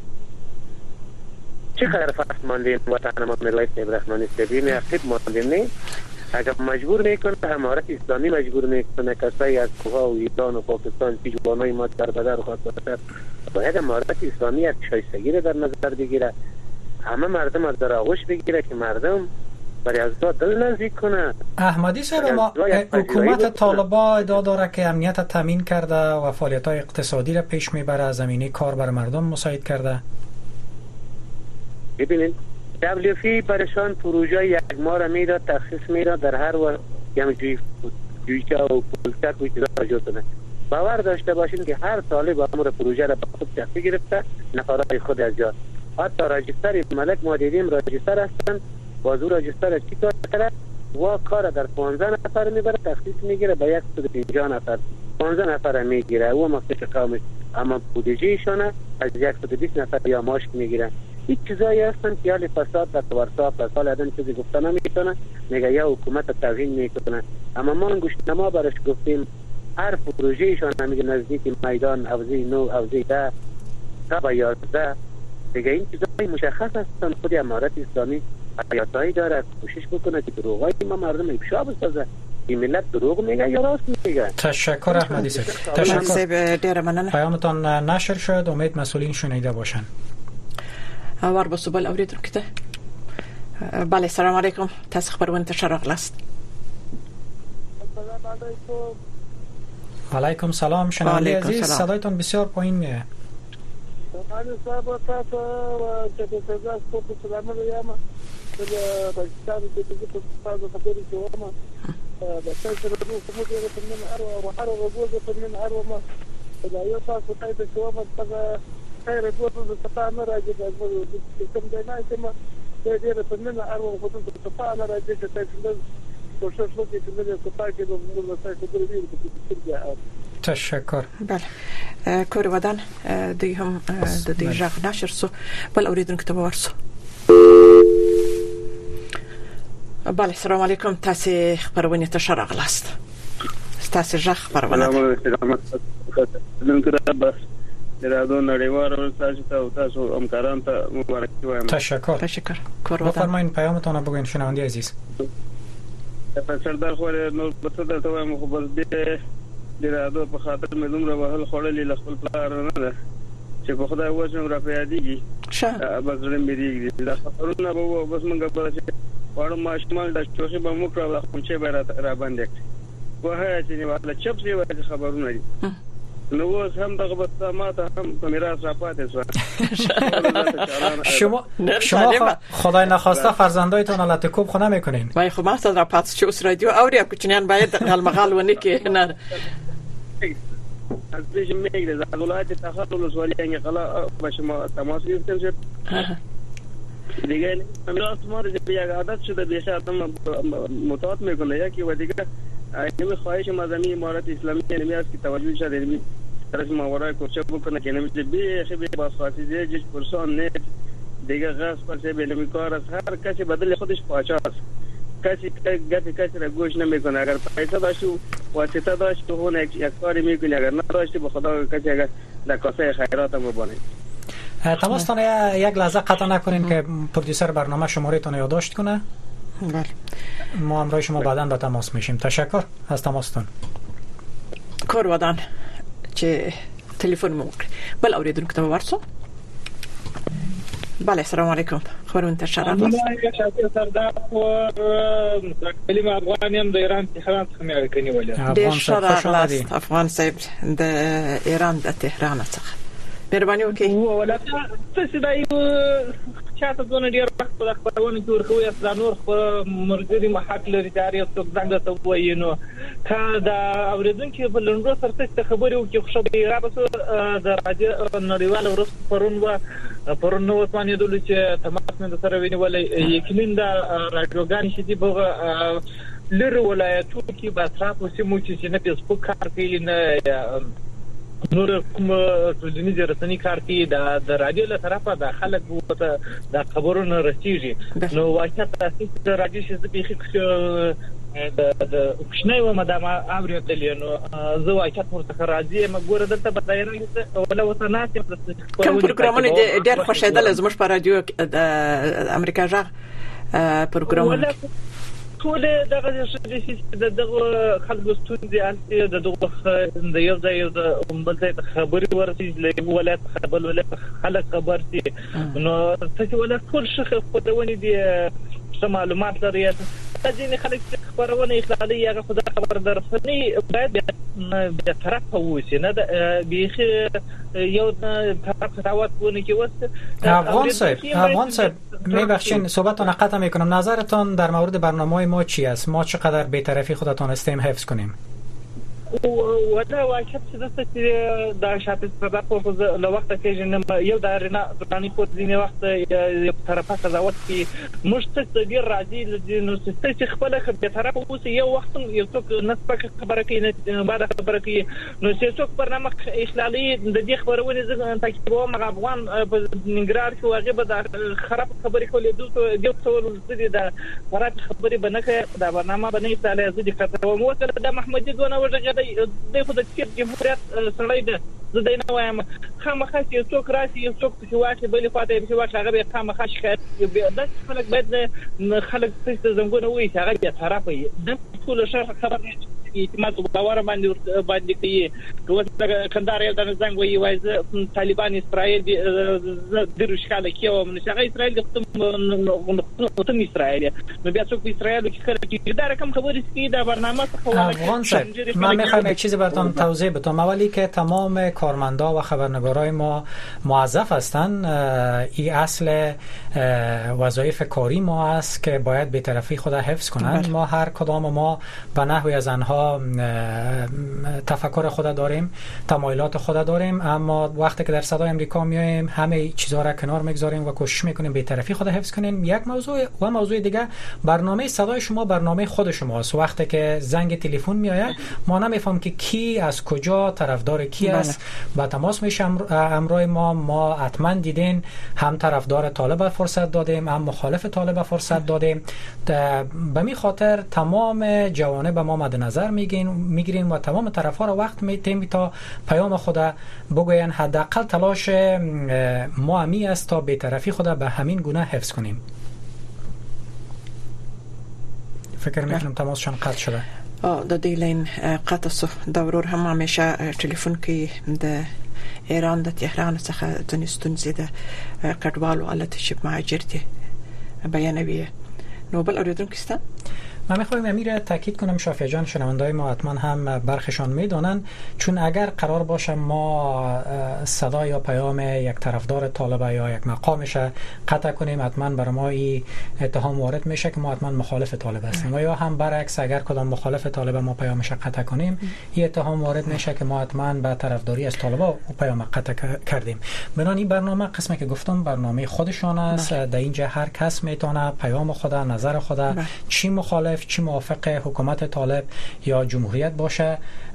چقدر فقط ماندیم وطن ما میرویس رحمانی صاحب عقب ماندیم. نه اگر مجبور میکنه امارت اسلامی مجبور میکنه کسایی از کوها و ایران و پاکستان که جوانای ما در بدر و خاطر باید امارت اسلامی یک شایستگی را در نظر بگیره، همه مردم را در آغوش بگیره که مردم برای از دل نزدیک کنه. احمدی صاحب ما حکومت طالبان ادعا داره که امنیت تامین کرده و فعالیت‌های اقتصادی را پیش میبره، زمینه کار بر مردم مساعد کرده. ببینید دبلیو فی برشان پروژه یک ماه را میداد، تخصیص میداد در هر وقت یعنی جویچه و پولچک و چیزا را کنه. باور داشته باشین که هر طالب امور پروژه را به خود شخصی گرفته، نفرات خود از جا. حتی راجستر ملک ما دیدیم راجستر هستن، بازو راجستر چی کار کرده و کار در پانزده نفر میبره تخصیص میگیره به یک صد و پنجاه نفر پانزده نفر میگیره و مخصوص قومش، اما بودجه ایشانه از یک صد و بیست نفر یا ماشک میگیره. این چیزایی هستن که حال فساد در ورساپ در سال آدم چیزی گفته نمیتونه، میگه یا حکومت توهین میکنه. اما ما گوشتنما برش گفتیم هر پروژه ایشان میگه نزدیک میدان اوزی نو اوزی ده تا با یازده دیگه. این چیزایی مشخص هستن. خود امارت اسلامی حیاتایی داره کوشش بکنه که دروغای ما مردم افشا بسازه. این ملت دروغ میگه یا راست میگه؟ تشکر احمدی صاحب. تشکر ډیر مننه. پیامتان نشر شد، امید مسئولین شنیده باشن. اور به سوال اوریدونکو ته. بله سلام علیکم، تاسو خبرونه ته راغلاست. سلام علیکم. علیکم سلام. شنونده عزیز صدایتان بسیار پایین میاد. سلام صاحب، تاسو چې تاسو په سلام علیکم. د پاکستان د دې په تاسو خبرې کوم. د تاسو د کومو د فنن او هر وګړو د فنن هر ما دا یو تاسو ته د کومه څنګه خیر په د ستانه راځي د کوم ځای نه چې ما د دې په فنن هر وګړو د ستانه راځي چې تاسو کوشش وکړئ چې د ستانه کې د موږ تاسو د دې تشکر. بله کور ودان دوی هم د دې ژغ نشر سو بل اوریدونکو ته ورسو. بله سلام علیکم، تاسو خبرونه ته شراغلاست. تاسو ژغ خبرونه درادو نړیوال او تاسو ته تاسو همکاران ته مبارکي وایم. تشکر. تشکر. کور ودان. بفرمایید پیامتون بگوین شنونده عزیز. سردار خو نو په څه ته وایم خو بس دې درادو په خاطر مې دومره وهل خړلې لخل پلار نه ده چې په خدای وژن را پیادېږي. شه بس زړه مې دیږي دا خبرونه به بس مونږ په چې وړو ماشمال د چوخي به مو کړو خو چې به را باندې وه چې والا چپ سی وایي خبرونه دي. نو اوس هم دغه بس ما ته هم په میراث را پاتې شو. شما شما خدای نخواسته فرزندایتون حالت کوب خو نمیکنین. وای خب ما تا را پاتې شو اوس رادیو اوریا کوچنیان باید غلمغال ونه کې نه از پیش میگه از ولایت تخلص ولی اینکه قلا باشه ما تماس گرفتیم شد دیگه میراث ما رو به یک عادت شده بیشتر آدم متعاطف میکنه یکی و دیگه اینمی خواهش مذهبی امارت اسلامی اینمی است که توجه شد اینمی طرف ماورای کوچه بکنه که اینمی بیخی بی باسخاصی زیجش پرسان نیست دیگه غصب پرسه بینمی کار است. هر کسی بدل خودش پاچه است. کسی گفتی کسی را گوش نمیکنه. اگر پیسه داشتی واسطه داشتی تو اون یک کاری میکنی، اگر نداشتی به خدا کسی اگر در کاسه خیرات هم ببانی. تماستان یک لحظه قطع نکنین که پرودیوسر برنامه شمارهتون یادداشت کنه. بله ما همراه شما بعداً به تماس میشیم. تشکر از تماستون. کور ودان چې تلیفون مو وکړي. بل اوریدونکو ته ورسو. بله سلام علیکم، خبرونه ته شراغلاست. سردار خو کلیم افغان هم د ایران تهران څخه مې اړیکه نیولې. ډېر شراغلاست افغان صاحب د ایران د تهران څخه. مهرباني وکړئ. ولته څه دا یو چاته دونه ډیر وخت په خبرونه کې ورخوي اصلا نور مرګري محاک لري تاریخ څوک څنګه ته وایي نو کا دا اوریدونکو په لندو سره څه خبرې وکړي خو به را بس د راځي نړیوال ورس پرون و پرون نو وسمانه دل چې تماس مې سره وینولې یقینا دا راډیوګان شې دی بغه لره ولایتو کې به تاسو سیمو چې نه فیسبوک کار کوي نه نور کوم ټولنیز رسنۍ کار کوي دا د رادیو له طرفه د خلک وته د خبرونو رسیږي نو واقعیت تاسو د رادیو شې د بيخي د د کوښنۍ و مدام اوریدل نو زه واقعیت ورته راځي مګور دلته بدایره ولا وطنات کوم پروګرامونه ډېر خوشاله زموږ په رادیو د امریکا ژغ پروګرامونه ټول دغه د دغه خلکو ستوندې د دغه د یو ځای د بل ځای خبري ورسېږي ولایت خبر ولایت خلک خبر دي نو څه ولایت ټول شخص خبرونه دي څه معلومات لري ځینې خلک خبرونه اخلالي یا خدای خبر درسني باید به طرف ووسی نه بيخي یو طرف دعوت ونه کې وسته افغان صاحب افغان صاحب میبخشین صحبتتون قطع میکنم. نظرتون در مورد برنامه ما چی است؟ ما چقدر بی‌طرفی خودتون استیم حفظ کنیم؟ ودا واکت چې د څه د شاته سبب په له وخت کې جن یو د رنا ځاني په ځینې وخت یو طرفه قضاوت کی مشت ډیر راځي نو څه خپل خبره طرف اوس یو وخت یو څوک نسبک خبره کوي نه بعد خبره کوي نو چې څوک برنامه اخلالي د دې خبرونه زه تاکي مغ افغان په نګرار کې واغې به خراب خبرې کولې دوه یو څول د د خراب خبرې بنکه دا برنامه بنې تعالی زه د کتو مو د محمدي دونه وجه د خود د جمهوریت سړی ده زه دا نه وایم خامخا چې څوک راشي یو څوک چې واشه بلې خواته چې واشه هغه به خامخا شکایت د خلک باید خلک څه زنګونه وي چې هغه به طرف وي د ټول شهر خبر اعتماد باور باندې باندې کوي نو کندهار یو د زنګ وي وایي طالبان اسرائیل د روشکاله کې او منشغه اسرائیل د ختم اسرائیل نو بیا څوک اسرائیل کې کړی چې دا رقم خبرې سکی دا برنامه افغان صاحب من میخوام یک چیزی براتون توضیح بدم. اولی که تمام کارمندا و خبرنگارای ما موظف هستند، این اصل وظایف کاری ما است که باید بی‌طرفی خود حفظ کنند. ما هر کدام ما به نحوی از آنها تفکر خود داریم، تمایلات خود داریم، اما وقتی که در صدای امریکا میایم همه چیزا را کنار میگذاریم و کوشش میکنیم بی‌طرفی خود حفظ کنیم. یک موضوع و موضوع دیگه برنامه صدای شما برنامه خود شماست. وقتی که زنگ تلفن میآید ما نمیفهم که کی از کجا طرفدار کی است، با تماس میشه امروی ما ما حتما دیدین هم طرفدار طالب فرصت دادیم هم مخالف طالب فرصت دادیم. به می خاطر تمام جوانب ما مد نظر میگین میگیرین و تمام طرفا را وقت میتیم تا پیام خود بگوین. حداقل تلاش ما همی است تا بی‌طرفی خود به همین گونه حفظ کنیم. فکر میکنم تماسشان قطع شده. د دې لین قطع سو دا ورور هم همیشه ټلیفون کې د ایران د تهران څخه د نستونزې د کډوالو الته چې مهاجر دي بیانوي. نو بل اوریدونکو ستا من میخوایم امیر تاکید کنم شافعی جان شنوندای ما حتما هم برخشان میدونن، چون اگر قرار باشه ما صدا یا پیام یک طرفدار طالب یا یک مقامش قطع کنیم حتما برای ما این اتهام وارد میشه که ما حتما مخالف طالب هستیم و یا هم برعکس اگر کدام مخالف طالب ما پیامش قطع کنیم این اتهام وارد میشه که ما حتما به طرفداری از طالب و پیام قطع کردیم. بنابراین این برنامه قسمی که گفتم برنامه خودشان است. در اینجا هر کس میتونه پیام خود، نظر خود، چی مخالف چی موافق حکومت طالب یا جمهوریت باشه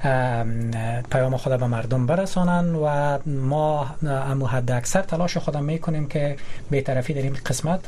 پیام خود به مردم برسانن و ما امو حد اکثر تلاش خودم میکنیم که بی‌طرفی در این قسمت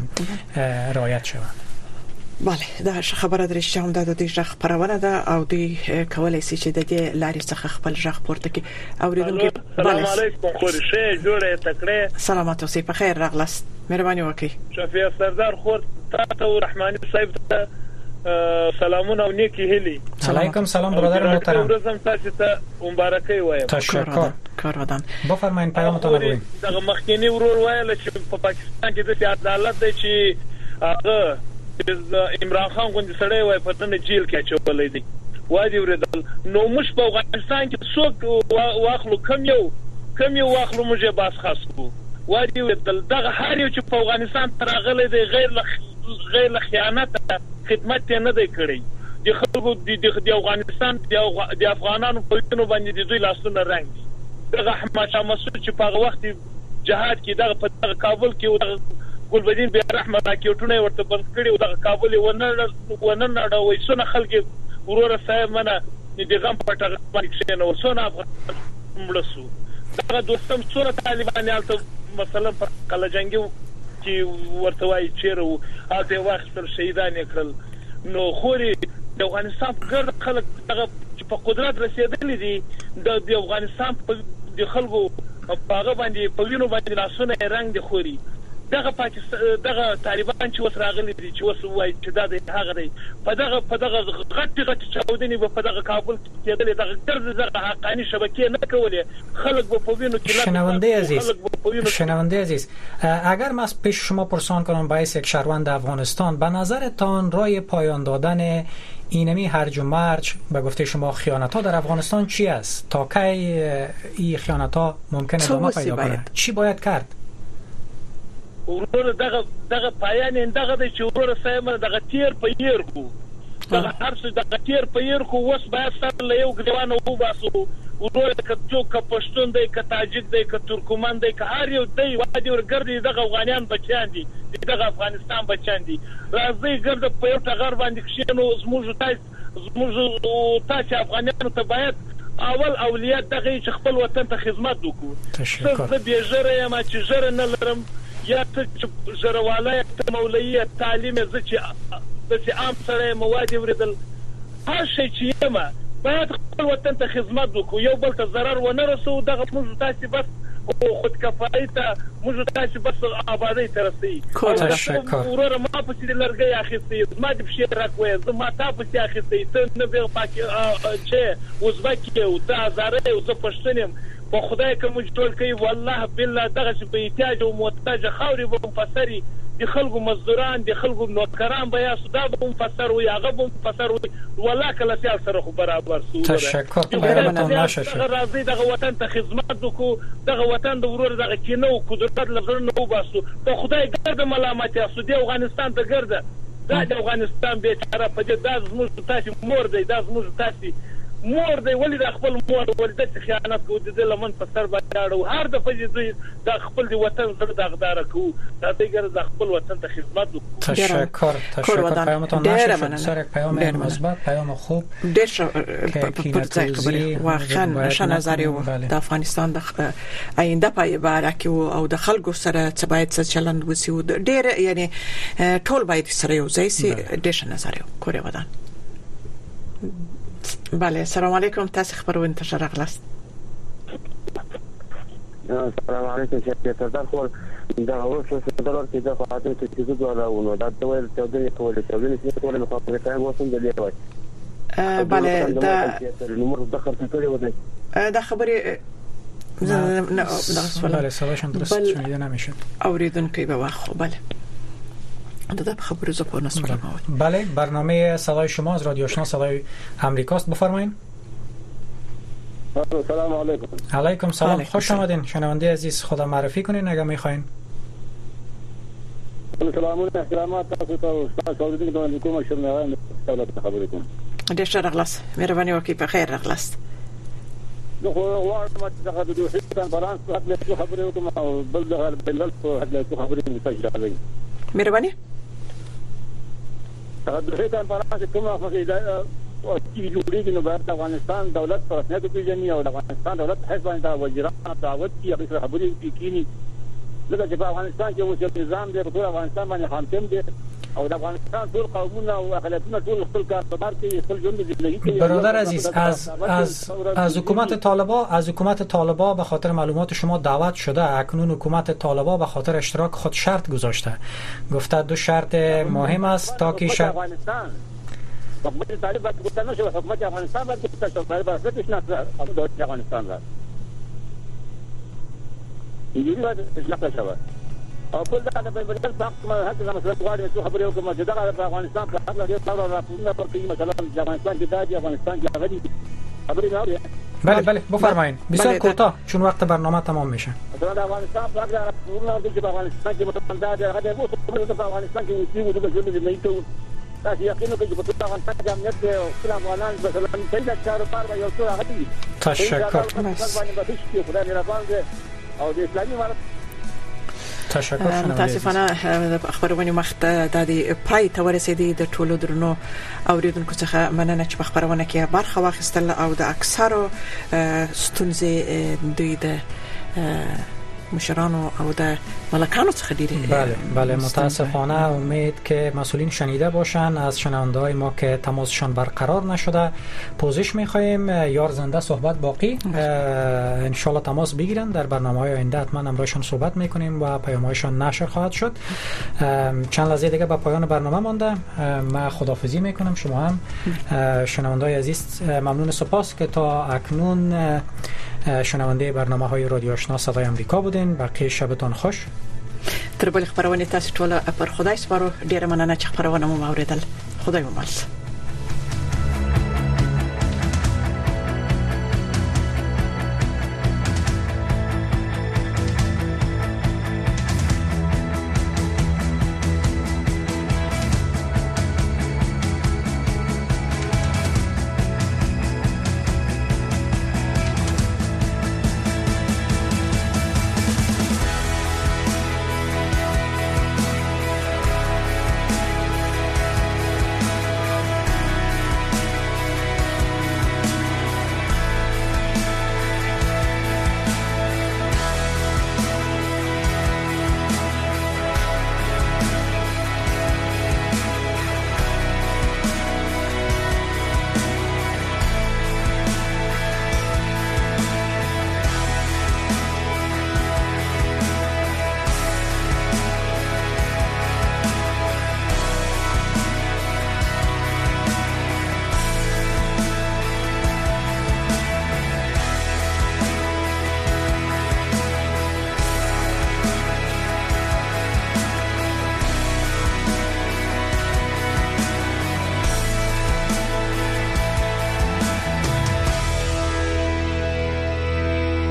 رعایت شود. بله دا خبره درې چې هم د دې ژغ پرونه ده او دوی کولای شي چې د دې لارې څخه خپل ژغ پورته کړي. اوریدونکو سلام علیکم خورشه جوړه تکړه سلامات اوسئ په خیر راغلاست. مهرباني وکړئ. شفیع سردار خور تاسو او رحماني صاحب ته سلامونه او نیکی هیلي. علیکم سلام برادر محترم. ورځم تاسو ته مبارکي وایم. تشکر. کار ودان. بفرمایئ پیغامتون بگوئید. دغه مخکینی ورور وایل چې په پاکستان کې د عدالت دی چې هغه عمران خان غوندې سړی وای په دنه جیل کې اچولې دي. وادي ورېدل نو موږ په افغانستان کې څوک واخلو کم یو کم یو واخلو موږ باس خاص کو. وادي ورېدل دغه هر یو چې په افغانستان ترغلې دی غیر غیر خیانت خدمت نه دی کړی. د خلکو د افغانستان د افغانانو په وینو باندې د دوی لاسونه رنګ دي. دغه احمد شاه مسعود چې په هغه وخت جهاد کې دغه په کابل کې ګلبدین بیا رحمت راکېټونه ورته بند کړي او دغه کابل ونه ونه نړوي څونه خلک ورور صاحب منه د غم پټه باندې کښینه ورسونه افغان مړسو. دغه دوستم څونه طالبان یالته مثلا په قلجنګي چې ورته وایي چیرې هغه وخت سره شهیدان کړل. نو خوري د افغانستان ګرد خلک دغه په قدرت رسیدلې دي د افغانستان د خلکو په هغه باندې په وینو باندې لاسونه رنګ دي خوري. دغه پاکستان دغه طالبان چې وس راغلي دي چې وس وایي چې دا د هغه دی په دغه په دغه غټ غټ چاودنې په دغه کابل کې کېدلې دغه ګرد زغه حقاني شبکې نه کولې خلک په وینو کې شنونده عزیز شنونده عزیز اگر من پیش شما پرسان کنم باعث یک شهروند افغانستان به نظرتان رای پایان دادن اینمی هرج و مرج به گفته شما خیانت ها در افغانستان چی است؟ تا کی این خیانت ها ممکنه ادامه پیدا کنه؟ چی باید کرد؟ ورور دغه دغه پایان دغه د چورور سایم دغه تیر په ير کو دغه هر څه دغه تیر په ير کو وس باید سره له یو ګډوانه وو باسو ورور کڅو ک پښتون دی ک تاجک دی ک ترکمان دی ک هر یو دی وادي ورګردي دغه افغانان بچان دي دغه افغانستان بچان دي راځي ګرد په یو ټغر باندې کښینو زموږ تاسو زموږ تاسو افغانانو ته باید اول اولیاء دغه چې خپل وطن ته خدمت وکړو. تشکر. زه به جره ما چې جره نه لرم یا ته جرواله ته مولوی تعلیم زه چې د عام سره مواد ورېدل هر شي چې ما باید خپل وطن ته خدمت وکړو، یو بل ته ضرر ونه رسو. دغه موږ تاسو بس خودکفایي ته موږ تاسو بس آبادی ته رسي. ورور ما په دې لرګي اخیستي، ما دې په راکوي، زه ما تا په اخیستي، ته نه به پاکي چې وزبکی او ته زاره او زه پښتنم. په خدای کوم جوړ کوي والله بالله دغه چې په احتیاج او محتاج خاوري به مفسري د خلکو مزدوران د خلکو نوکران به یا سودا به مفسر وي، هغه به مفسر وي. والله کله سیال سره خو برابر سو. تشکر پیغامتون نشه دغه راځي دغه وطن ته خدمت وکړو، دغه وطن د ورور دغه کینه او قدرت لزرنه وباسو. په خدای ګرد ملامت یا سودی افغانستان ته ګرد دا د افغانستان بیچاره په دې داز موږ تاسو مور دی، داز موږ تاسو مور دی. ولې د خپل مور ولدت خیانت کوي د لمن په سر باندې اړو هر د فجې د خپل دی وطن سره دغدار کوي. دا دیګر د خپل وطن ته خدمت وکړو. تشکر تشکر پیامتون نشه سر پیام مثبت پیام خوب ډېر پر ځای خبرې واخا نشه نظر یو د افغانستان د آینده په اړه کې او د خلکو سره څه باید څه چلند وسی ډېر یعنی ټول باید سره یو ځای سي ډېر نظر یو کورې ودان. بله السلام علیکم، تاسو خبرونه ته راغلاست. السلام علیکم چې سردار خو دا اوس څه ډول کې دا خاطر چې څه جوړاونه دا ته ول ته دې کولې ته دې چې کولې نو په کار وسم دې لیوي. بله دا نمبر د خرڅ کړی و دی دا خبرې نه دا سوال بله سوالشون درست شنیده نمیشه. اوریدونکو به واخو بله داده خبر زبان نسوم. بله برنامه صدای شما از رادیو آشنا صدای امریکاست، بفرمایید. سلام علیکم. علیکم سلام، خوش آمدین. شنونده عزیز خدا معرفی کنین اگه میخواین. سلام و احترامات تاسو ته استاد سعودي کوم کوم شرنوان دولت خبرکم. ډیر ښه راغلاست، مهرباني وکړئ، په خیر راغلاست. نو غواړم چې دغه د دوه بالانس په اړه څه خبرې وکم او بل دغه بل څه څه خبرې متشکر راغلی. مهرباني دا د هیڅ بالانس کومه فائدہ او چې جوړیږي نو د افغانستان دولت پر رسمیت پیژني او د افغانستان دولت حساب باندې وزیران دعوت کی هغه خبرې کیږي. لکه چې په افغانستان کې اوس نظام دی، په افغانستان باندې حاکم دی او د افغانستان ټول قومونه او اقلیتونه ټول خپل کاروبار کوي، خپل ژوند زندگی کوي. برادر عزیز از از از حکومت طالبان از حکومت طالبان به خاطر معلومات شما دعوت شده. اکنون حکومت طالبان به خاطر اشتراک خود شرط گذاشته، گفته دو شرط مهم است تا که شرط حکومت طالبان گفته نشه حکومت افغانستان باید گفته شد طالبان بسش نه دولت افغانستان را اینجوری باید اشلاق شود او کل دا د بل پاک هڅه مسله غواړي چې خبرې وکړم چې دا د افغانستان په اړه ډېر څه راپورونه ورکړي. مثلا د افغانستان کې د افغانستان کې غوړي خبرې راوړي. بله بله بفرمایید، بسیار کوتاه چون وقت برنامه تمام میشه. مثلا د افغانستان په اړه راپورونه ورکړي چې افغانستان کې متمنده ده هغه د افغانستان کې چې موږ د ژوند نه کوو. تاسو یقین وکړئ چې په افغانستان کې امنیت دی او ټول افغانان مثلا څنګه کاروبار به یو څه راغلي. تشکر. او د اسلامي امارت تشکر. متاسفانه خبرونه مخ د پای ته ورسېدي. د ټولو درنو اوریدونکو څخه مننه چې په خبرونه کې برخه واخیستل او د اکثرو ستونزې دوی د مشرانو او د ملکانو څخه دیده. بله بله متاسفانه امید که مسئولین شنیده باشن. از شنونده‌های ما که تماسشان برقرار نشده پوزش می‌خوایم. یار زنده صحبت باقی ان شاء الله تماس بگیرن. در برنامه‌های آینده حتما امروزشان صحبت می‌کنیم و پیام‌هایشان نشر خواهد شد. چند لحظه دیگه به پایان برنامه مانده. من خداحافظی می‌کنم. شما هم شنونده‌های عزیز ممنون سپاس که تا اکنون شنونده برنامه‌های رادیو آشنا صدای امریکا بودین. بقیه شبتون خوش. تر بل خبرونه تاسو ټول پر خدای سپارو. ډیره مننه چې خبرونه مو اوریدل. خدای مو مل.